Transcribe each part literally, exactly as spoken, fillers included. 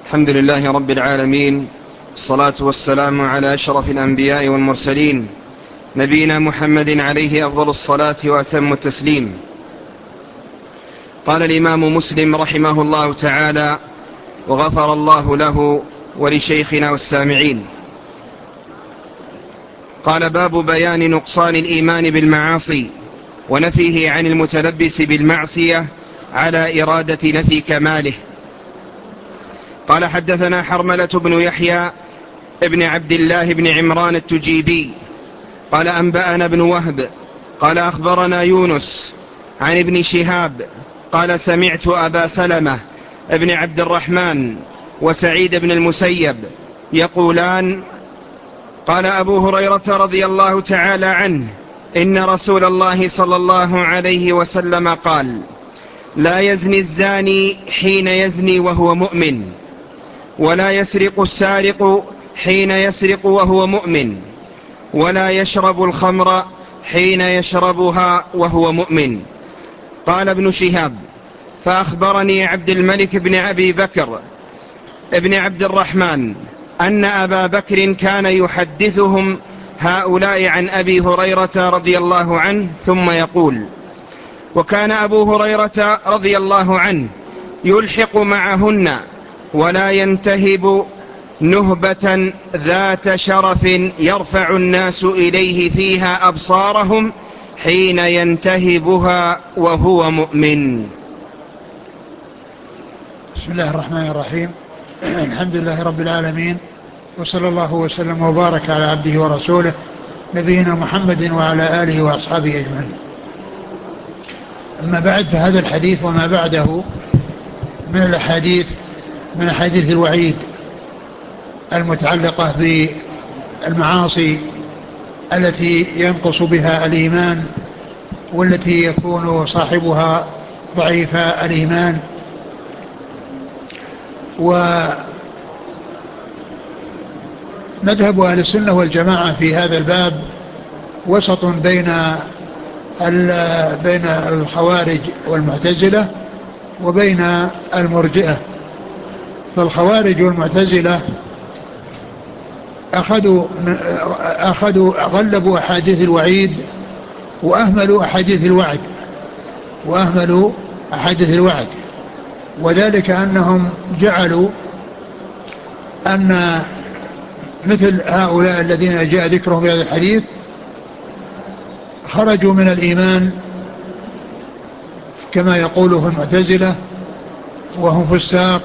الحمد لله رب العالمين، الصلاة والسلام على أشرف الأنبياء والمرسلين، نبينا محمد عليه أفضل الصلاة وأتم التسليم. قال الإمام مسلم رحمه الله تعالى وغفر الله له ولشيخنا والسامعين، قال: باب بيان نقصان الإيمان بالمعاصي ونفيه عن المتلبس بالمعصية على إرادة نفي كماله. قال: حدثنا حرملة بن يحيى ابن عبد الله بن عمران التجيبي قال: أنبأنا بن وهب قال: أخبرنا يونس عن ابن شهاب قال: سمعت أبا سلمة ابن عبد الرحمن وسعيد بن المسيب يقولان: قال أبو هريرة رضي الله تعالى عنه: إن رسول الله صلى الله عليه وسلم قال: لا يزني الزاني حين يزني وهو مؤمن، ولا يسرق السارق حين يسرق وهو مؤمن، ولا يشرب الخمر حين يشربها وهو مؤمن. قال ابن شهاب: فأخبرني عبد الملك بن أبي بكر ابن عبد الرحمن أن أبا بكر كان يحدثهم هؤلاء عن أبي هريرة رضي الله عنه ثم يقول: وكان أبو هريرة رضي الله عنه يلحق معهن ولا ينتهب نهبة ذات شرف يرفع الناس إليه فيها أبصارهم حين ينتهبها وهو مؤمن. بسم الله الرحمن الرحيم. الحمد لله رب العالمين، وصلى الله وسلم وبارك على عبده ورسوله نبينا محمد وعلى آله وأصحابه أجمعين. أما بعد، فهذا الحديث وما بعده من الأحاديث من أحاديث الوعيد المتعلقة بالمعاصي التي ينقص بها الإيمان، والتي يكون صاحبها ضعيف الإيمان. ومذهب أهل السنة والجماعة في هذا الباب وسط بين بين الخوارج والمعتزلة وبين المرجئة. فالخوارج والمعتزلة أخذوا أخذوا غلبوا أحاديث الوعيد وأهملوا أحاديث الوعد وأهملوا أحاديث الوعد وذلك أنهم جعلوا أن مثل هؤلاء الذين جاء ذكرهم في هذا الحديث خرجوا من الإيمان كما يقوله المعتزلة وهم فساق،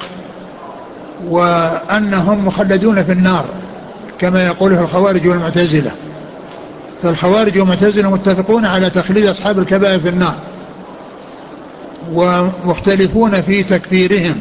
وأنهم مخلدون في النار كما يقوله الخوارج والمعتزلة. فالخوارج والمعتزلة متفقون على تخليد أصحاب الكبائر في النار، ومختلفون في تكفيرهم.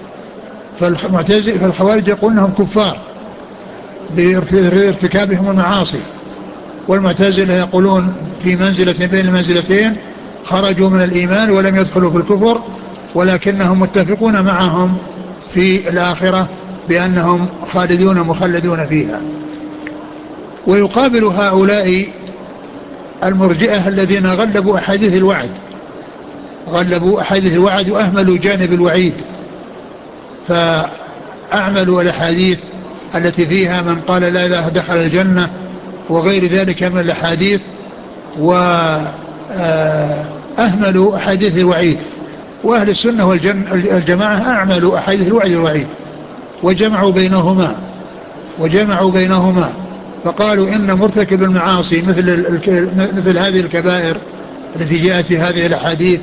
فالخوارج يقولون انهم كفار بارتكابهم المعاصي، والمعتزلة يقولون في منزلة بين المنزلتين، خرجوا من الإيمان ولم يدخلوا في الكفر، ولكنهم متفقون معهم في الآخرة بأنهم خالدون مخلدون فيها. ويقابل هؤلاء المرجئة الذين غلبوا أحاديث الوعد غلبوا أحاديث الوعد وأهملوا جانب الوعيد، فأعملوا الأحاديث التي فيها من قال لا إله دخل الجنة وغير ذلك من الأحاديث، وأهملوا أحاديث الوعيد. وأهل السنة والجماعة أعملوا أحاديث الوعد والوعيد وجمعوا بينهما وجمعوا بينهما فقالوا إن مرتكب المعاصي مثل مثل هذه الكبائر التي جاءت في هذه الأحاديث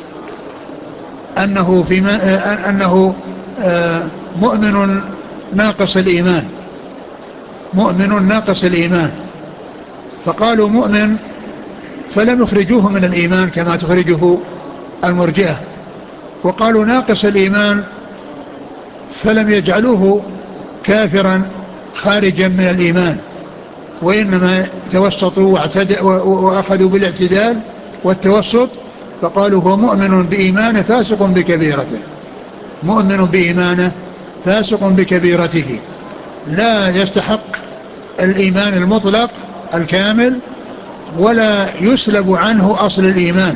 أنه في أنه مؤمن ناقص الإيمان مؤمن ناقص الإيمان فقالوا مؤمن، فلم يخرجوه من الإيمان كما تخرجه المرجئة، وقالوا ناقص الإيمان فلم يجعلوه كافرا خارجا من الإيمان، وإنما توسطوا وأخذوا بالاعتدال والتوسط، فقالوا هو مؤمن بإيمانه فاسق بكبيرته مؤمن بإيمانه فاسق بكبيرته، لا يستحق الإيمان المطلق الكامل ولا يسلب عنه أصل الإيمان،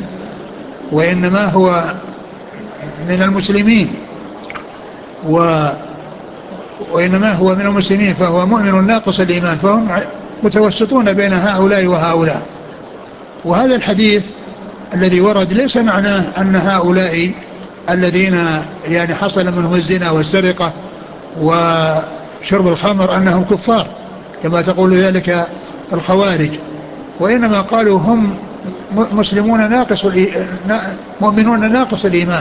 وإنما هو من المسلمين. وإنما هو من المسلمين فهو مؤمن ناقص الإيمان، فهم متوسطون بين هؤلاء وهؤلاء. وهذا الحديث الذي ورد ليس معناه أن هؤلاء الذين يعني حصل منهم الزنا والسرقة وشرب الخمر أنهم كفار كما تقول ذلك الخوارج، وإنما قالوا هم مسلمون ناقص مؤمنون ناقص الإيمان.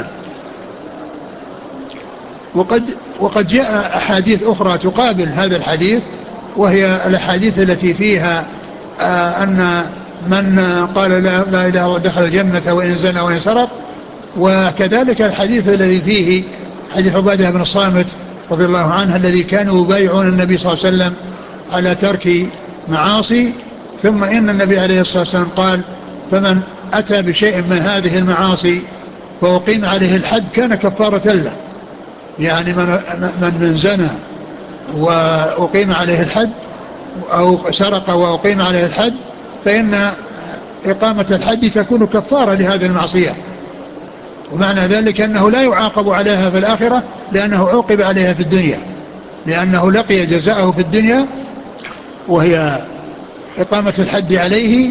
وقد, وقد جاء أحاديث أخرى تقابل هذا الحديث، وهي الأحاديث التي فيها آه أن من قال لا إله إلا الله دخل الجنة وإن زنى وإن سرق. وكذلك الحديث الذي فيه حديث عبادة بن الصامت رضي الله عنه الذي كانوا يبايعون النبي صلى الله عليه وسلم على ترك معاصي، ثم إن النبي عليه الصلاة والسلام قال فمن أتى بشيء من هذه المعاصي فأقيم عليه الحد كان كفارة له، يعني من, من, من زنى وأقيم عليه الحد أو سرق وأقيم عليه الحد فإن إقامة الحد تكون كفارة لهذه المعصية، ومعنى ذلك أنه لا يعاقب عليها في الآخرة لأنه عوقب عليها في الدنيا، لأنه لقي جزاءه في الدنيا وهي إقامة الحد عليه.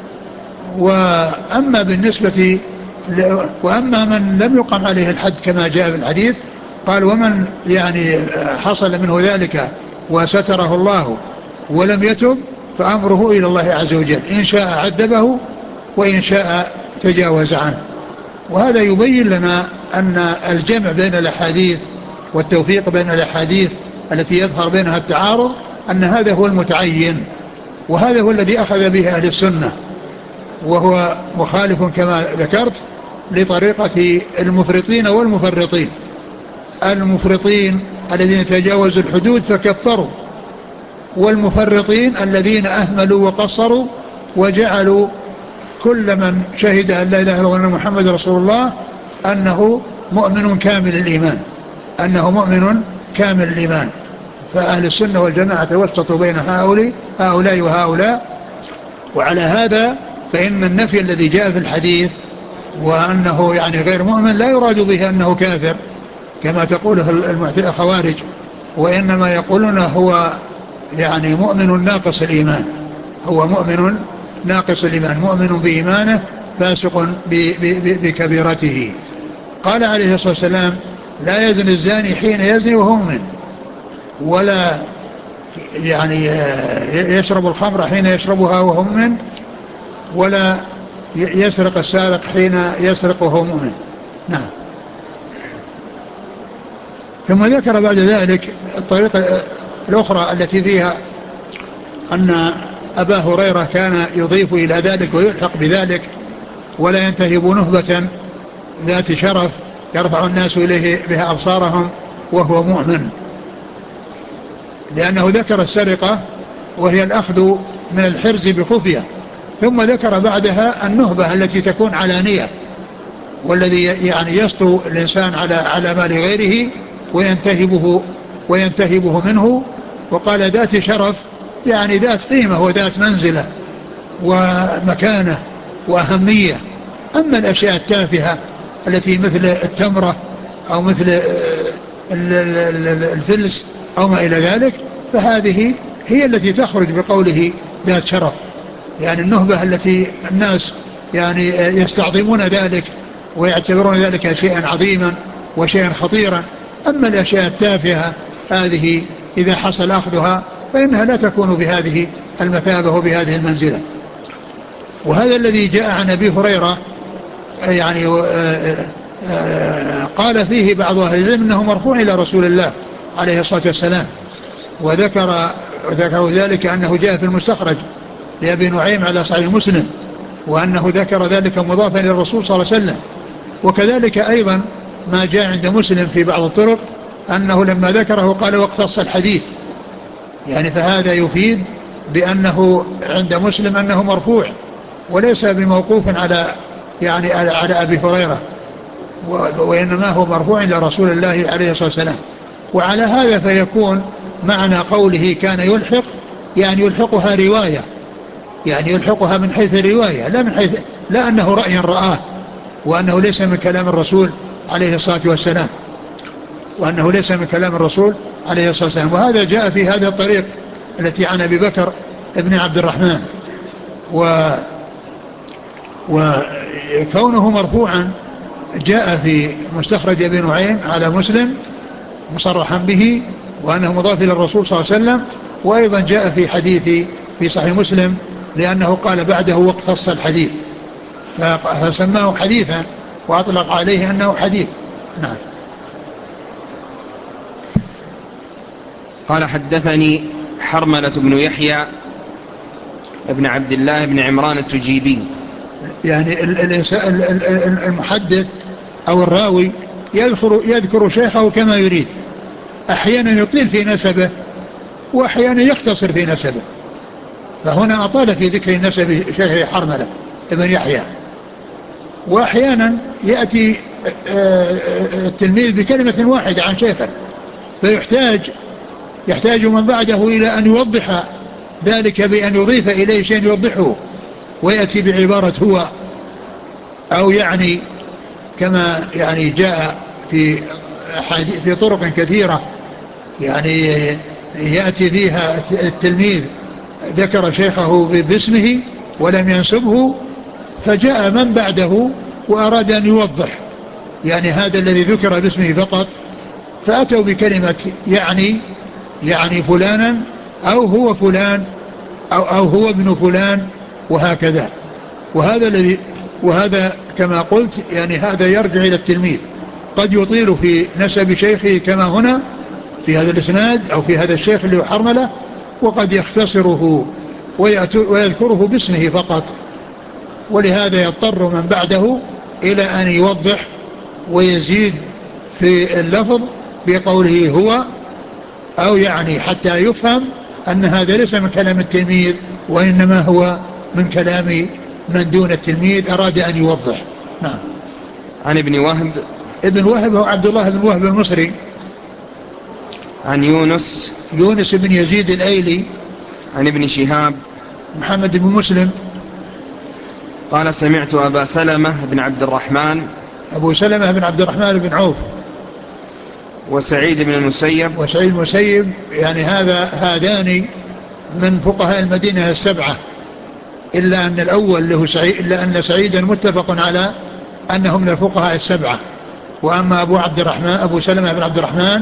وأما بالنسبة ل... وأما من لم يقم عليه الحد كما جاء في الحديث قال ومن يعني حصل منه ذلك وستره الله ولم يتب فأمره إلى الله عز وجل، إن شاء عذبه وإن شاء تجاوز عنه. وهذا يبين لنا أن الجمع بين الأحاديث والتوفيق بين الأحاديث التي يظهر بينها التعارض أن هذا هو المتعين، وهذا هو الذي أخذ به أهل السنة، وهو مخالف كما ذكرت لطريقة المفرطين والمفرطين. المفرطين الذين تجاوزوا الحدود فكفروا، والمفرطين الذين أهملوا وقصروا وجعلوا كل من شهد أن لا إله إلا الله وأن محمد رسول الله أنه مؤمن كامل الإيمان، أنه مؤمن كامل الإيمان. فأهل السنة والجماعة توسطوا بين هؤلاء هؤلاء وهؤلاء. وعلى هذا فإن النفي الذي جاء في الحديث وأنه يعني غير مؤمن لا يراد به أنه كافر كما تقوله الخوارج، وإنما يقولون هو يعني مؤمن ناقص الإيمان، هو مؤمن ناقص الإيمان، مؤمن بإيمانه فاسق بكبيرته. قال عليه الصلاة والسلام لا يزني الزاني حين يزني وهو مؤمن، ولا يعني يشرب الخمر حين يشربها وهو مؤمن، ولا يسرق السارق حين يسرق وهو مؤمن. نعم. ثم ذكر بعد ذلك الطريقة الأخرى التي فيها أن أبا هريرة كان يضيف إلى ذلك ويلحق بذلك ولا ينتهب نهبة ذات شرف يرفع الناس إليه بها أبصارهم وهو مؤمن، لأنه ذكر السرقة وهي الأخذ من الحرز بخفية، ثم ذكر بعدها النهبة التي تكون علانية، والذي يعني يسطو الإنسان على على مال غيره وينتهبه وينتهبه منه. وقال ذات شرف يعني ذات قيمة وذات منزلة ومكانة وأهمية. أما الأشياء التافهة التي مثل التمرة أو مثل الفلس أو ما إلى ذلك فهذه هي التي تخرج بقوله ذات شرف، يعني النهبة التي الناس يعني يستعظمون ذلك ويعتبرون ذلك شيئا عظيما وشيئا خطيرا. أما الأشياء التافهة هذه إذا حصل أخذها فإنها لا تكون بهذه المثابة وبهذه المنزلة. وهذا الذي جاء عن أبي هريرة يعني قال فيه بعض أهل العلم أنه مرفوع إلى رسول الله عليه الصلاة والسلام، وذكر وذكروا ذلك أنه جاء في المستخرج لأبي نعيم على صحيح مسلم، وأنه ذكر ذلك مضافا إلى الرسول صلى الله عليه وسلم. وكذلك أيضا ما جاء عند مسلم في بعض الطرق أنه لما ذكره قال واقتص الحديث، يعني فهذا يفيد بأنه عند مسلم أنه مرفوع وليس بموقوف على يعني على أبي هريرة، وإنما هو مرفوع إلى رسول الله عليه الصلاة والسلام. وعلى هذا فيكون معنى قوله كان يلحق يعني يلحقها رواية، يعني يلحقها من حيث الرواية لا من حيث لا أنه رأي رآه، وأنه ليس من كلام الرسول عليه الصلاة والسلام، وأنه ليس من كلام الرسول عليه الصلاة والسلام. وهذا جاء في هذا الطريق التي عن أبي بكر ابن عبد الرحمن. و وكونه مرفوعا جاء في مستخرج ابن نعيم على مسلم مصرحا به وأنه مضاف إلى الرسول صلى الله عليه وسلم. وأيضا جاء في حديث في صحيح مسلم لأنه قال بعده واقتص الحديث فسماه حديثا وأطلق عليه أنه حديث. نعم. قال حدثني حرملة بن يحيى ابن عبد الله بن عمران التجيبي. يعني المحدث أو الراوي يذكر, يذكر شيخه كما يريد، أحيانا يطيل في نسبه وأحيانا يختصر في نسبه. فهنا أطال في ذكر نسب شيخه حرملة ابن يحيى، وأحيانا يأتي التلميذ بكلمة واحدة عن شيخه فيحتاج يحتاج من بعده إلى أن يوضح ذلك بأن يضيف إليه شيء يوضحه ويأتي بعبارة هو، أو يعني كما يعني جاء في في طرق كثيرة يعني يأتي فيها التلميذ ذكر شيخه باسمه ولم ينسبه، فجاء من بعده وأراد أن يوضح يعني هذا الذي ذكر باسمه فقط، فأتوا بكلمة يعني يعني فلانا أو هو فلان أو, أو هو ابن فلان وهكذا. وهذا الذي وهذا كما قلت يعني هذا يرجع إلى التلميذ، قد يطيل في نسب شيخه كما هنا في هذا الإسناد أو في هذا الشيخ اللي هو حرملة، وقد يختصره ويذكره باسمه فقط، ولهذا يضطر من بعده إلى أن يوضح ويزيد في اللفظ بقوله هو، أو يعني حتى يفهم أن هذا ليس من كلام التلميذ وإنما هو من كلام من دون التلميذ أراد أن يوضح. نعم. عن ابن وهب. ابن وهب هو عبد الله بن وهب المصري. عن يونس. يونس بن يزيد الأيلي. عن ابن شهاب محمد بن مسلم. قال سمعت أبا سلمة بن عبد الرحمن. أبو سلمة بن عبد الرحمن بن عوف. وسعيد بن المسيب. وسعيد المسيب يعني هذا هذان من فقهاء المدينة السبعة، إلا أن الأول له سعيد، إلا أن سعيدا متفق على أنهم من الفقهاء السبعة. وأما أبو عبد الرحمن أبو سلمة بن عبد الرحمن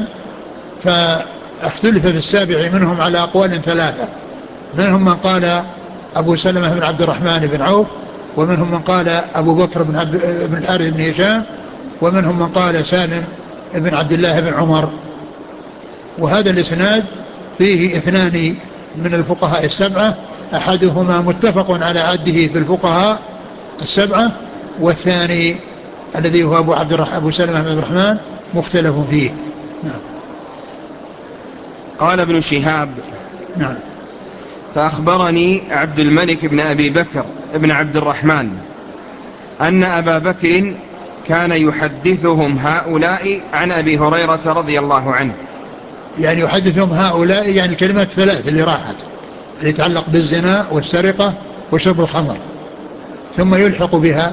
فاختلف في السابع منهم على أقوال ثلاثة، منهم من قال أبو سلمة بن عبد الرحمن بن عوف، ومنهم من قال أبو بكر بن, عبد بن الحارث بن هشام، ومنهم من قال سالم بن عبد الله بن عمر. وهذا الإسناد فيه اثنان من الفقهاء السبعة، أحدهما متفق على عده في الفقهاء السبعة، والثاني الذي هو أبو, عبد الرح... أبو سلمة بن عبد الرحمن مختلف فيه. نعم. قال ابن شهاب. نعم. فأخبرني عبد الملك بن أبي بكر بن عبد الرحمن أن أبا بكر كان يحدثهم هؤلاء عن أبي هريرة رضي الله عنه. يعني يحدثهم هؤلاء يعني الكلمات الثلاث اللي راحت اللي يتعلق بالزنا والسرقة وشرب الخمر، ثم يلحق بها.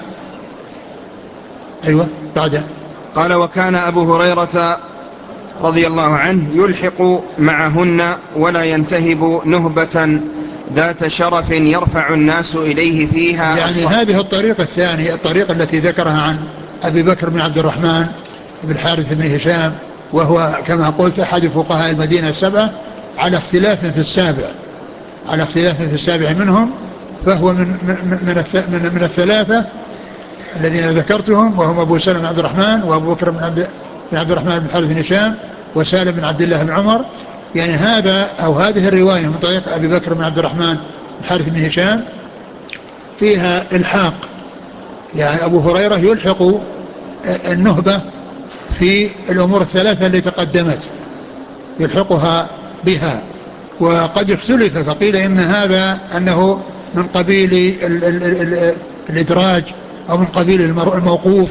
أيوة بعدها قال وكان أبو هريرة رضي الله عنه يلحق معهن ولا ينتهب نهبة ذات شرف يرفع الناس إليه فيها. يعني هذه الطريقة الثانية، الطريقة التي ذكرها عن أبي بكر بن عبد الرحمن بن الحارث بن هشام، وهو كما قلت أحد فقهاء المدينة السبعة، على اختلاف في السابع على اختلاف في السابع منهم، فهو من من من, من الثلاثة الذين ذكرتهم، وهم أبو سلمة بن عبد الرحمن وأبو بكر بن عبد بن عبد الرحمن بن الحارث بن هشام وسالم بن عبد الله بن عمر. يعني هذا أو هذه الرواية من طريق أبي بكر بن عبد الرحمن بن الحارث بن هشام فيها إلحاق، يعني أبو هريرة يلحق النهبة في الأمور الثلاثة التي تقدمت، يلحقها بها. وقد اختلف فقيل إن هذا أنه من قبيل ال ال ال الإدراج أو من قبيل الموقوف،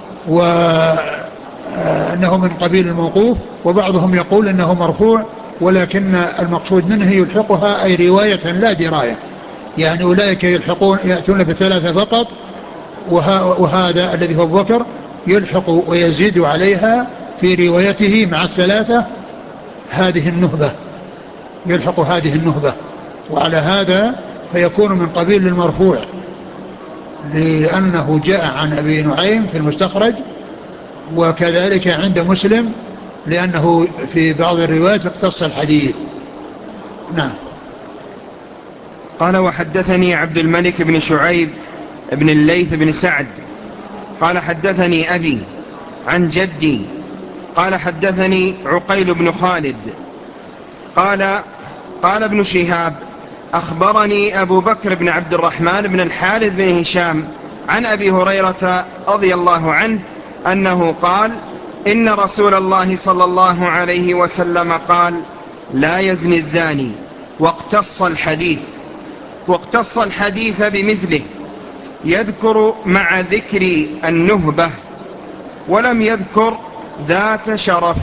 وأنه من قبيل الموقوف، وبعضهم يقول أنه مرفوع، ولكن المقصود منه يلحقها أي رواية لا دراية، يعني أولئك يلحقون يأتون بالثلاثة فقط، وهذا الذي هو أبو بكر يلحق ويزيد عليها في روايته مع الثلاثة هذه النهبة، يلحق هذه النهبة، وعلى هذا فيكون من قبيل المرفوع، لأنه جاء عن أبي نعيم في المستخرج، وكذلك عند مسلم لأنه في بعض الروايات اختص الحديث. نعم. قال وحدثني عبد الملك بن شعيب بن الليث بن سعد قال حدثني أبي عن جدي قال حدثني عقيل بن خالد قال قال ابن شهاب أخبرني أبو بكر بن عبد الرحمن بن الحارث بن هشام عن أبي هريرة رضي الله عنه أنه قال إن رسول الله صلى الله عليه وسلم قال لا يزني الزاني، واقتص الحديث واقتص الحديث بمثله، يذكر مع ذكر النهبة ولم يذكر ذات شرف.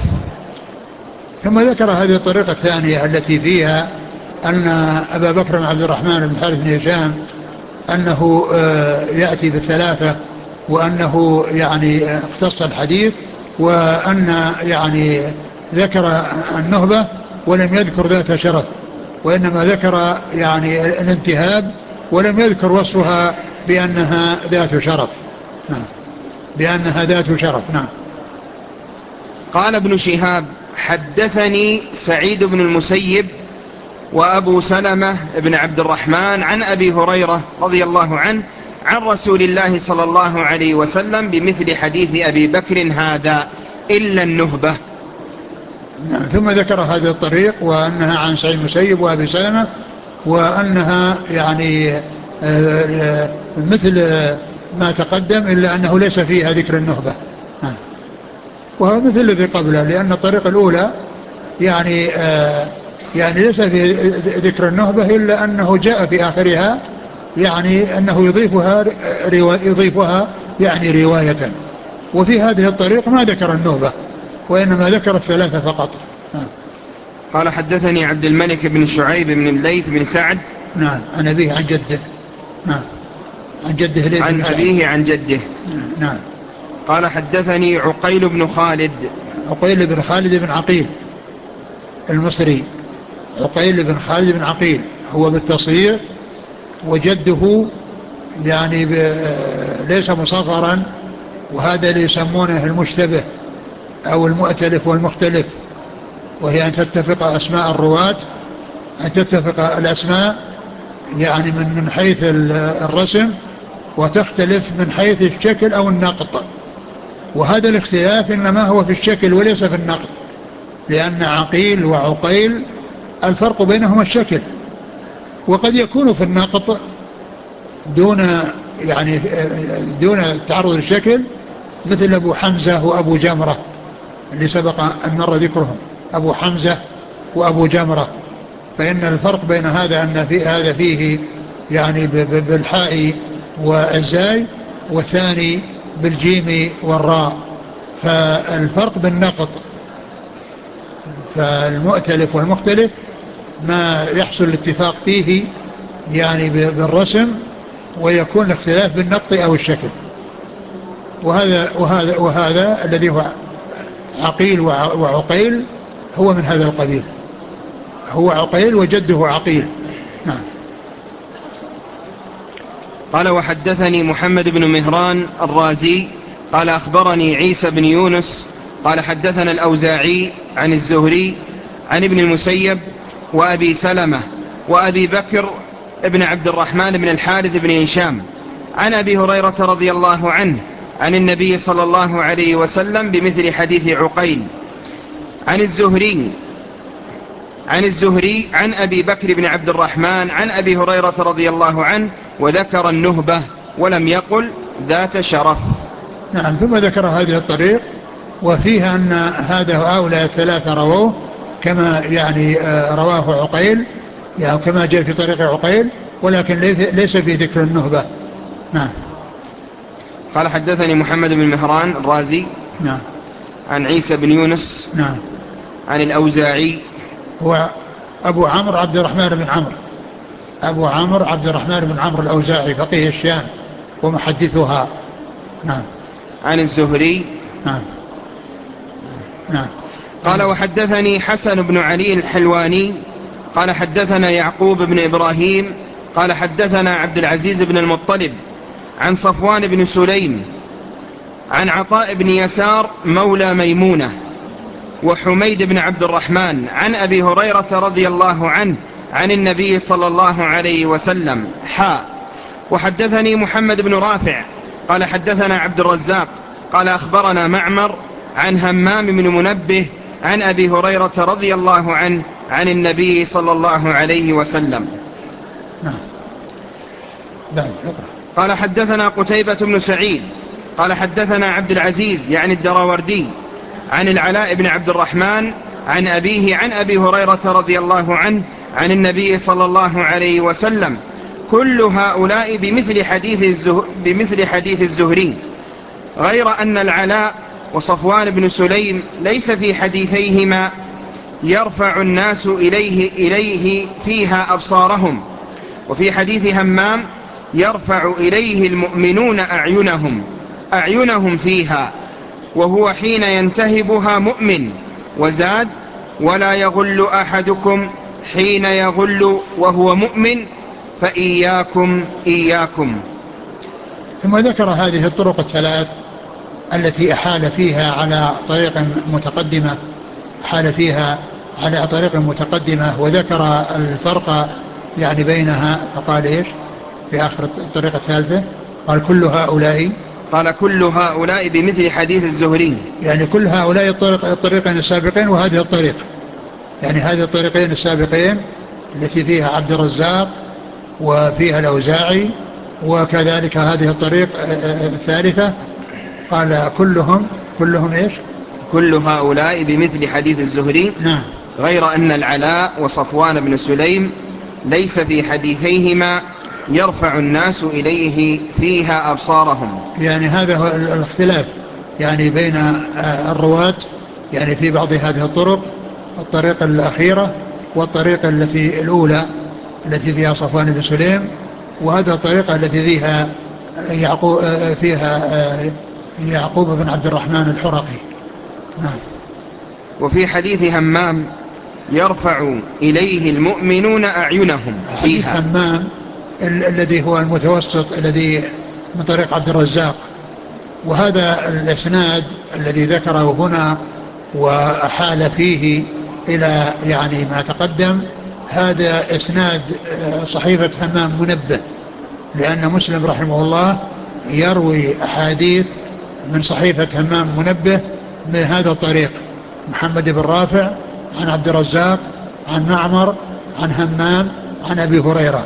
ثم ذكر هذه الطريقة الثانية التي فيها أن أبا بكر بن عبد الرحمن بن الحارث بن هشام أنه يأتي بالثلاثة، وأنه يعني اختص الحديث، وأن يعني ذكر النهبة ولم يذكر ذات شرف، وإنما ذكر يعني الانتهاب ولم يذكر وصفها بأنها ذات شرف. نعم، بأنها ذات شرف. نعم. قال ابن شهاب حدثني سعيد بن المسيب وأبو سلمة بن عبد الرحمن عن أبي هريرة رضي الله عنه عن رسول الله صلى الله عليه وسلم بمثل حديث أبي بكر هذا إلا النهبة. نعم. ثم ذكر هذا الطريق وأنها عن سعيد المسيب وأبي سلمة، وأنها يعني مثل ما تقدم إلا أنه ليس فيها ذكر النهبة. نعم. وهو مثل الذي قبله، لأن الطريقة الأولى يعني يعني ليس في ذكر النهبة إلا أنه جاء في آخرها يعني أنه يضيفها يضيفها يعني رواية، وفي هذه الطريقة ما ذكر النهبة وإنما ذكر الثلاثة فقط. نعم. قال حدثني عبد الملك بن شعيب بن الليث بن سعد نعم عن أبيه عن جده. نعم عن جده الليث عن بن سعد. أبيه عن جده. نعم. قال حدثني عقيل بن خالد. عقيل بن خالد بن عقيل المصري، عقيل بن خالد بن عقيل هو بالتصريح، وجده يعني ليس مصغرا، وهذا اللي يسمونه المشتبه أو المؤتلف والمختلف، وهي أن تتفق أسماء الرواة، أن تتفق الأسماء يعني من من حيث الرسم، وتختلف من حيث الشكل أو النقط، وهذا الاختلاف إنما هو في الشكل وليس في النقط، لأن عقيل وعقيل الفرق بينهما الشكل، وقد يكون في النقط دون يعني دون تعرض الشكل، مثل أبو حمزة وأبو جمرة اللي سبق أن مر ذكرهم، أبو حمزة وأبو جمرة، فإن الفرق بين هذا أن في هذا فيه يعني بالحاء والزاي، والثاني بالجيم والراء، فالفرق بالنقط. فالمؤتلف والمختلف ما يحصل الاتفاق فيه يعني بالرسم، ويكون الاختلاف بالنقط أو الشكل. وهذا وهذا وهذا الذي هو عقيل وعقيل هو من هذا القبيل، هو عقيل وجده عقيل. نعم. قال وحدثني محمد بن مهران الرازي قال أخبرني عيسى بن يونس قال حدثنا الأوزاعي عن الزهري عن ابن المسيب وأبي سلمة وأبي بكر ابن عبد الرحمن بن الحارث بن هشام عن أبي هريرة رضي الله عنه عن النبي صلى الله عليه وسلم بمثل حديث عقيل عن الزهري عن الزهري عن أبي بكر بن عبد الرحمن عن أبي هريرة رضي الله عنه، وذكر النهبة ولم يقل ذات شرف. نعم. ثم ذكر هذه الطريق وفيها أن هذا هؤلاء الثلاثة رووه كما يعني رواه عقيل، يعني كما جاء في طريق عقيل، ولكن ليس في ذكر النهبة. نعم. قال حدثني محمد بن مهران الرازي. نعم. عن عيسى بن يونس. نعم. عن الأوزاعي هو أبو عمرو عبد الرحمن بن عمرو، أبو عمرو عبد الرحمن بن عمرو الأوزاعي فقيه الشام ومحدثها. نعم. عن الزهري. نعم. نعم. قال وحدثني حسن بن علي الحلواني قال حدثنا يعقوب بن إبراهيم قال حدثنا عبد العزيز بن المطلب عن صفوان بن سليم عن عطاء بن يسار مولى ميمونة وحميد بن عبد الرحمن عن أبي هريرة رضي الله عنه عن النبي صلى الله عليه وسلم حا. وحدثني محمد بن رافع قال حدثنا عبد الرزاق قال أخبرنا معمر عن همام بن منبه عن أبي هريرة رضي الله عنه عن النبي صلى الله عليه وسلم. نعم. قال حدثنا قتيبة بن سعيد قال حدثنا عبد العزيز يعني الدراوردي عن العلاء بن عبد الرحمن عن أبيه عن أبي هريرة رضي الله عنه عن النبي صلى الله عليه وسلم كل هؤلاء بمثل حديث, الزه... بمثل حديث الزهري غير أن العلاء وصفوان بن سليم ليس في حديثيهما يرفع الناس إليه, إليه فيها أبصارهم، وفي حديث همام يرفع إليه المؤمنون أعينهم أعينهم فيها وهو حين ينتهبها مؤمن، وزاد ولا يغل أحدكم حين يغل وهو مؤمن فإياكم إياكم. ثم ذكر هذه الطرق الثلاث التي أحال فيها على طريق متقدمة أحال فيها على طريق متقدمة وذكر الفرق يعني بينها، فقال إيش في آخر الطريقة الثالثة؟ قال كل هؤلاء قال كل هؤلاء بمثل حديث الزهري، يعني كل هؤلاء الطريق الطريقين السابقين وهذه الطريق، يعني هذه الطريقين السابقين التي فيها عبد الرزاق وفيها الأوزاعي، وكذلك هذه الطريق الثالثة قال كلهم كلهم إيش؟ كل هؤلاء بمثل حديث الزهري. نعم. غير أن العلاء وصفوان بن سليم ليس في حديثيهما يرفع الناس إليه فيها أبصارهم، يعني هذا هو الاختلاف يعني بين الرواة يعني في بعض هذه الطرق، الطريقة الأخيرة والطريقة التي الأولى التي فيها صفوان بن سليم، وهذا الطريقة التي فيها يعقوب فيها يعقوب بن عبد الرحمن الحرقي. نعم. وفي حديث همام يرفع إليه المؤمنون أعينهم فيها. حديث همام ال- الذي هو المتوسط الذي من طريق عبد الرزاق، وهذا الإسناد الذي ذكره هنا وأحال فيه إلى يعني ما تقدم، هذا إسناد صحيفة همام منبه، لأن مسلم رحمه الله يروي أحاديث من صحيفة همام منبه من هذا الطريق، محمد بن رافع عن عبد الرزاق عن معمر عن همام عن أبي هريرة.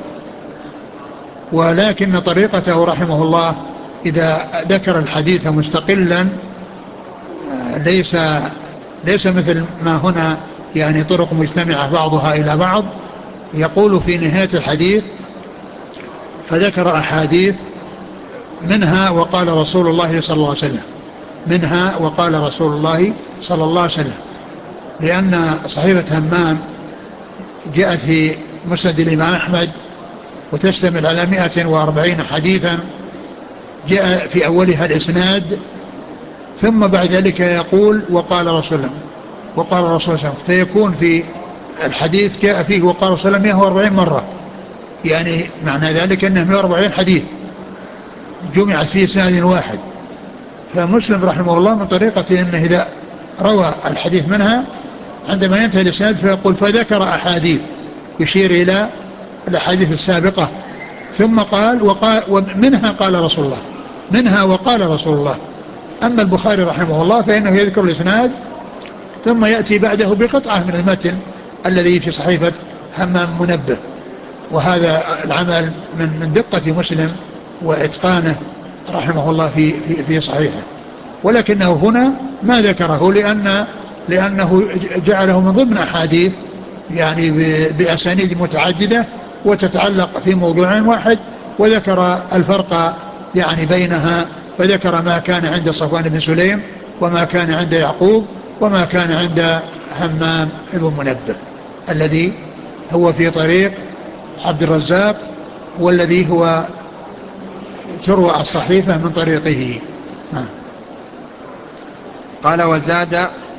ولكن طريقته رحمه الله إذا ذكر الحديث مستقلا ليس ليس مثل ما هنا يعني طرق مجتمعة بعضها إلى بعض، يقول في نهاية الحديث فذكر أحاديث منها وقال رسول الله صلى الله عليه وسلم، منها وقال رسول الله صلى الله عليه وسلم، لأن صحيفة همام جاءت في مسند الإمام أحمد وتشتمل على مئة وأربعين حديثا، جاء في أولها الإسناد ثم بعد ذلك يقول وقال رسول الله وقال رسول الله، فيكون في الحديث جاء فيه وقال رسول الله مئة وأربعين مرة، يعني معنى ذلك أنه مئة وأربعين حديث جمعت في إسناد واحد. فمسلم رحمه الله من طريقته أنه إذا روى الحديث منها عندما ينتهي الإسناد فيقول فذكر أحاديث يشير إلى الأحاديث السابقة ثم قال وقال ومنها قال رسول الله، منها وقال رسول الله. أما البخاري رحمه الله فإنه يذكر الإسناد ثم يأتي بعده بقطعة من المتن الذي في صحيفة همام منبه، وهذا العمل من من دقة مسلم وإتقانه رحمه الله في في, في صحيحه. ولكنه هنا ما ذكره لأن لأنه جعله من ضمن أحاديث يعني بأسانيد متعددة وتتعلق في موضوع واحد، وذكر الفرق يعني بينها، فذكر ما كان عند صفوان بن سليم وما كان عند يعقوب وما كان عند همام بن منبه الذي هو في طريق عبد الرزاق والذي هو تروى الصحيفة من طريقه. قال وزاد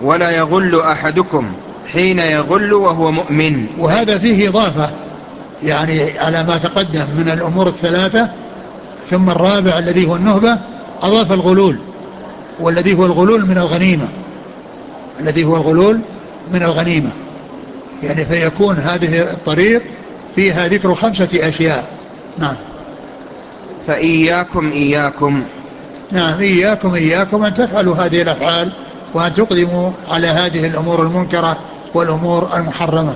ولا يغل أحدكم حين يغل وهو مؤمن. وهذا فيه إضافة يعني على ما تقدم من الأمور الثلاثة. ثم الرابع الذي هو النهبة أضاف الغلول، والذي هو الغلول من الغنيمة، الذي هو الغلول من الغنيمة. يعني فيكون هذه الطريق فيها ذكر خمسة أشياء. نعم. فإياكم إياكم نعم إياكم إياكم أن تفعلوا هذه الأفعال وأن تقدموا على هذه الأمور المنكرة والأمور المحرمة.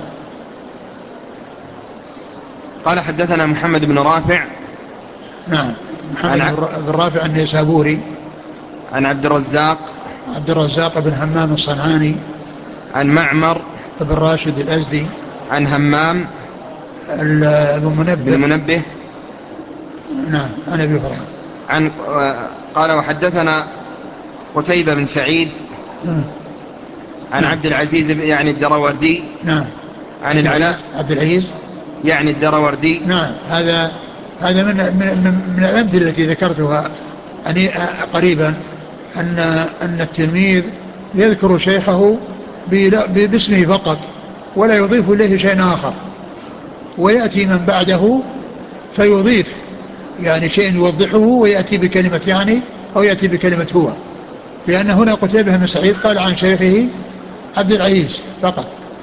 قال حدثنا محمد بن رافع. نعم محمد بن رافع النيسابوري. عن عبد الرزاق عبد الرزاق بن همام الصنعاني. عن معمر بن راشد الأزدي. عن همام بن منبه. منبه. نعم عن أبي هريرة. عن قال وحدثنا قتيبة بن سعيد عن نعم. عبد العزيز يعني الدراوردي. نعم. عن العلاء عبد العزيز يعني الدراوردي. نعم. هذا هذا من من من الأمثلة التي ذكرتها أني قريبا أن أن التلميذ يذكر شيخه باسمه فقط ولا يضيف إليه شيء آخر، ويأتي من بعده فيضيف يعني شيء يوضحه ويأتي بكلمة يعني أو يأتي بكلمة هو. لأن هنا قتيبة بن سعيد قال عن شيخه عبد العزيز فقط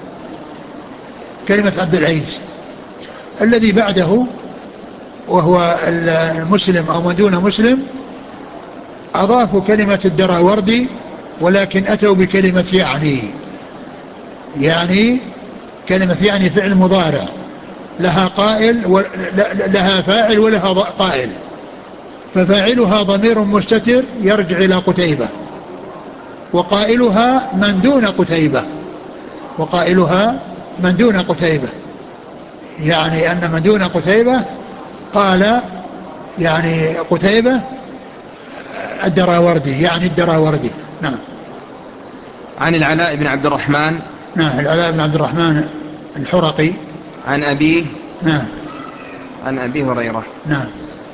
كلمة عبد العزيز. الذي بعده وهو المسلم أو من دون مسلم أضافوا كلمة الدراوردي ولكن أتوا بكلمة يعني يعني كلمة يعني فعل مضارع لها قائل ولها فاعل ولها قائل، ففاعلها ضمير مستتر يرجع إلى قتيبة، وقائلها من دون قتيبة وقائلها من دون قتيبة يعني أن من دون قتيبة قال يعني قتيبة الدراوردي يعني الدراوردي. نعم. عن العلاء بن عبد الرحمن. نعم العلاء بن عبد الرحمن الحرقي. عن أبيه. نعم. عن أبي هريرة. نعم.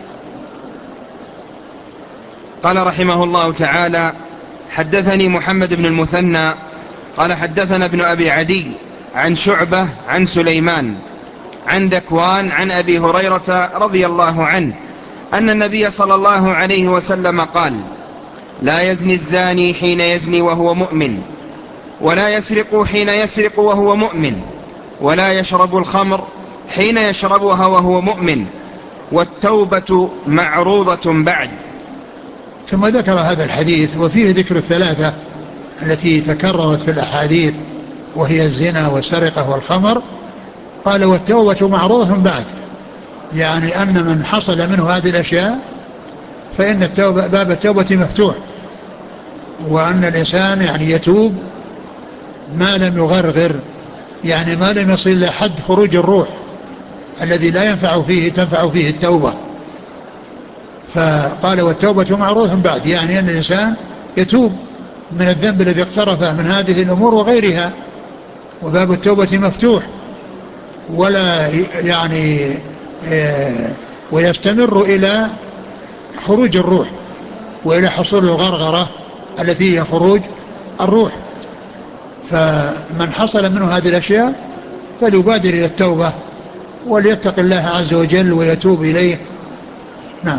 قال رحمه الله تعالى حدثني محمد بن المثنى قال حدثنا ابن أبي عدي عن شعبة عن سليمان عن ذكوان عن أبي هريرة رضي الله عنه أن النبي صلى الله عليه وسلم قال لا يزني الزاني حين يزني وهو مؤمن، ولا يسرق حين يسرق وهو مؤمن، ولا يشرب الخمر حين يشربها وهو مؤمن، والتوبة معروضة بعد. ثم ذكر هذا الحديث وفيه ذكر الثلاثة التي تكررت في الأحاديث وهي الزنا والسرقة والخمر. قال والتوبة معروضة بعد، يعني أن من حصل منه هذه الأشياء فإن التوبة باب التوبة مفتوح، وأن الإنسان يعني يتوب ما لم يغرغر، يعني ما لم يصل إلى حد خروج الروح الذي لا ينفع فيه تنفع فيه التوبة. فقال والتوبة معروضة بعد، يعني أن الإنسان يتوب من الذنب الذي اقترفه من هذه الأمور وغيرها، وباب التوبة مفتوح ولا يعني ويستمر إلى خروج الروح وإلى حصول الغرغرة التي هي خروج الروح. فمن حصل منه هذه الأشياء فليبادر إلى التوبة وليتق الله عز وجل ويتوب إليه. نعم.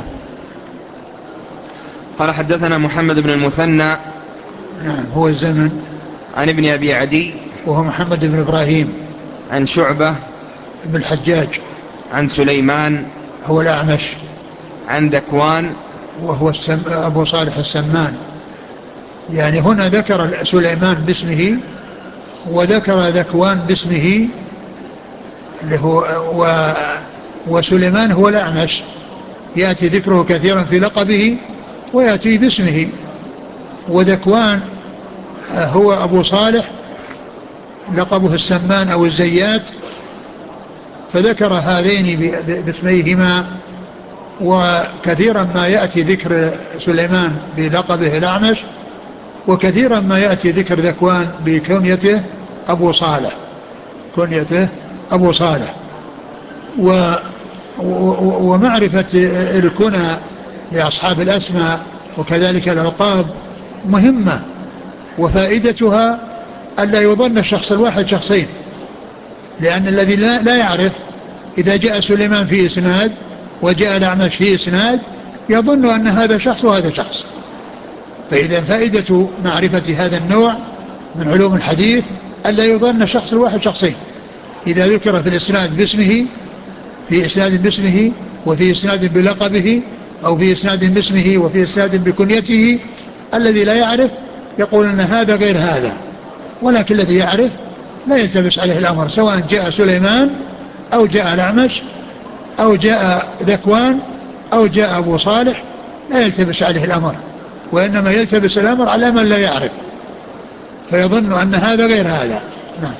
قال حدثنا محمد بن المثنى. نعم هو الزمن. عن ابن أبي عدي وهو محمد بن إبراهيم. عن شعبة بن الحجاج. عن سليمان هو الأعمش. عن ذكوان وهو السم... أبو صالح السمان. يعني هنا ذكر سليمان باسمه وذكر ذكوان باسمه اللي هو و... وسليمان هو الأعمش يأتي ذكره كثيرا في لقبه ويأتي باسمه، وذكوان هو أبو صالح لقبه السمان أو الزيات، فذكر هذين باسميهما. وكثيرا ما يأتي ذكر سليمان بلقبه الأعمش، وكثيرا ما يأتي ذكر ذكوان بكنيته أبو صالح كنيته أبو صالح. و ومعرفة الكنى لأصحاب الأسماء وكذلك الألقاب مهمة وفائدتها ألا يظن الشخص الواحد شخصين، لأن الذي لا, لا يعرف إذا جاء سليمان في إسناد وجاء الأعمش في إسناد يظن أن هذا شخص وهذا شخص. فإذا فائدة معرفة هذا النوع من علوم الحديث ألا يظن الشخص الواحد شخصين، إذا ذكر في الإسناد باسمه في إسناد باسمه وفي إسناد بلقبه أو في إسناد باسمه وفي إسناد بكنيته، الذي لا يعرف يقول أن هذا غير هذا، ولكن الذي يعرف لا يلتبس عليه الأمر، سواء جاء سليمان أو جاء الأعمش أو جاء ذكوان أو جاء أبو صالح، لا يلتبس عليه الأمر، وإنما يلتبس الأمر على من لا يعرف فيظن أن هذا غير هذا. نعم.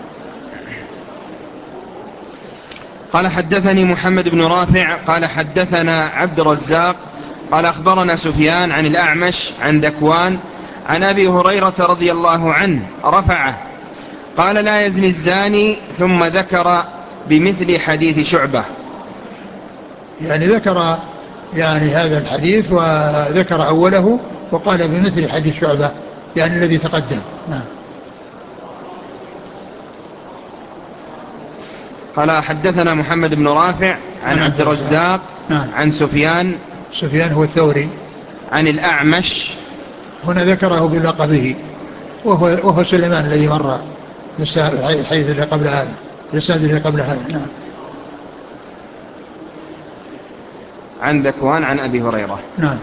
قال حدثني محمد بن رافع قال حدثنا عبد الرزاق قال أخبرنا سفيان عن الأعمش عن ذكوان عن أبي هريرة رضي الله عنه رفعه قال لا يزني الزاني، ثم ذكر بمثل حديث شعبة. يعني ذكر يعني هذا الحديث وذكر أوله وقال بمثل حديث شعبة يعني الذي تقدم. نعم. قال حدثنا محمد بن رافع عن عبد الرزاق نعم. عن سفيان سفيان هو الثوري عن الأعمش، هنا ذكره بلقبه وهو, وهو سليمان الذي مر الحديث اللي قبل هذا الإسناد اللي قبل هذا. نعم. عن ذكوان عن أبي هريرة. نعم.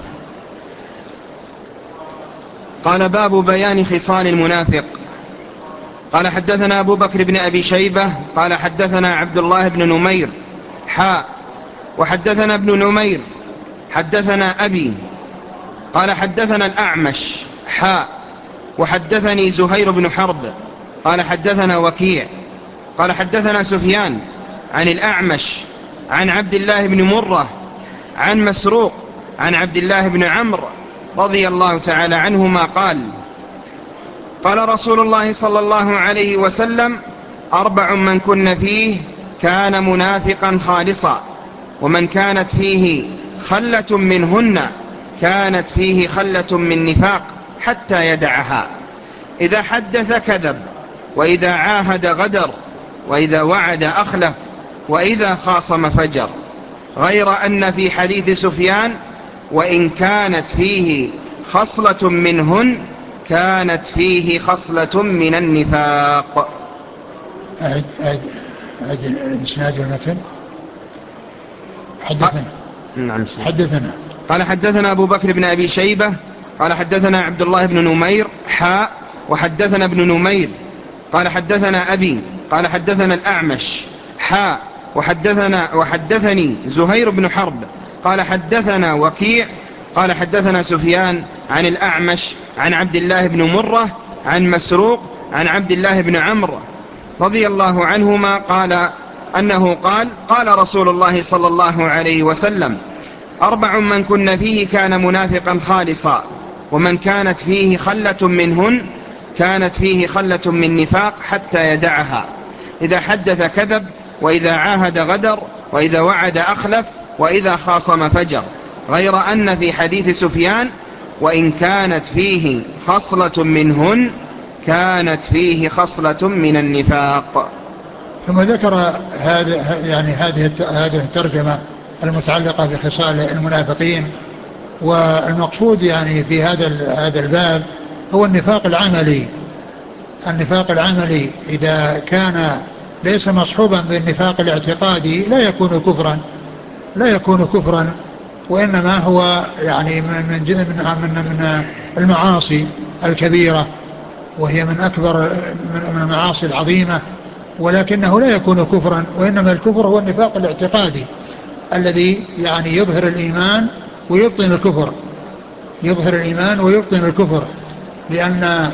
قال باب بيان خصال المنافق. قال حدثنا أبو بكر بن أبي شيبة قال حدثنا عبد الله بن نمير حاء وحدثنا ابن نمير حدثنا أبي قال حدثنا الأعمش حاء وحدثني زهير بن حرب قال حدثنا وكيع قال حدثنا سفيان عن الأعمش عن عبد الله بن مرة عن مسروق عن عبد الله بن عمرو رضي الله تعالى عنهما قال قال رسول الله صلى الله عليه وسلم أربع من كن فيه كان منافقا خالصا، ومن كانت فيه خلة منهن كانت فيه خلة من نفاق حتى يدعها، إذا حدث كذب، وإذا عاهد غدر، وإذا وعد أخلف، وإذا خاصم فجر، غير أن في حديث سفيان وإن كانت فيه خصلة منهن كانت فيه خصلة من النفاق. أعد أعد أعد الإسناد والمتن. حدثنا. نعم. حدثنا. قال حدثنا أبو بكر بن أبي شيبة قال حدثنا عبد الله بن نمير حاء وحدثنا ابن نمير قال حدثنا أبي قال حدثنا الأعمش حاء وحدثنا وحدثني زهير بن حرب قال حدثنا وكيع قال حدثنا سفيان عن الأعمش عن عبد الله بن مرة عن مسروق عن عبد الله بن عمرو رضي الله عنهما قال أنه قال قال رسول الله صلى الله عليه وسلم أربع من كن فيه كان منافقا خالصا، ومن كانت فيه خلة منهن كانت فيه خلة من نفاق حتى يدعها، إذا حدث كذب، وإذا عاهد غدر، وإذا وعد أخلف، وإذا خاصم فجر، غير أن في حديث سفيان وإن كانت فيه خصلة منهن كانت فيه خصلة من النفاق. ثم ذكر هذا يعني هذه هذه الترجمة المتعلقة بخصال المنافقين، والمقصود يعني في هذا هذا الباب هو النفاق العملي. النفاق العملي إذا كان ليس مصحوبا بالنفاق الاعتقادي لا يكون كفرا لا يكون كفرا وإنما هو يعني من من من المعاصي الكبيرة، وهي من أكبر من المعاصي العظيمة، ولكنه لا يكون كفرا، وإنما الكفر هو النفاق الاعتقادي الذي يعني يظهر الإيمان ويبطن الكفر يظهر الإيمان ويبطن الكفر. لأن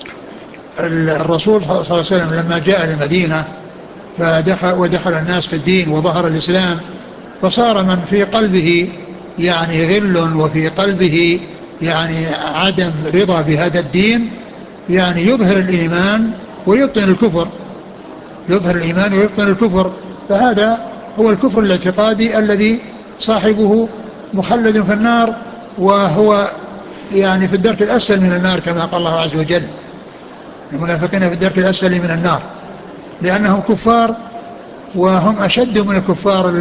الرسول صلى الله عليه وسلم لما جاء المدينة فدخل ودخل الناس في الدين وظهر الإسلام، فصار من في قلبه يعني غل وفي قلبه يعني عدم رضا بهذا الدين يعني يظهر الإيمان ويبطن الكفر يظهر الإيمان ويبطن الكفر فهذا هو الكفر الاعتقادي الذي صاحبه مخلد في النار، وهو يعني في الدرك الأسفل من النار كما قال الله عز وجل. المنافقين في الدرك الأسفل من النار لأنهم كفار، وهم أشد من الكفار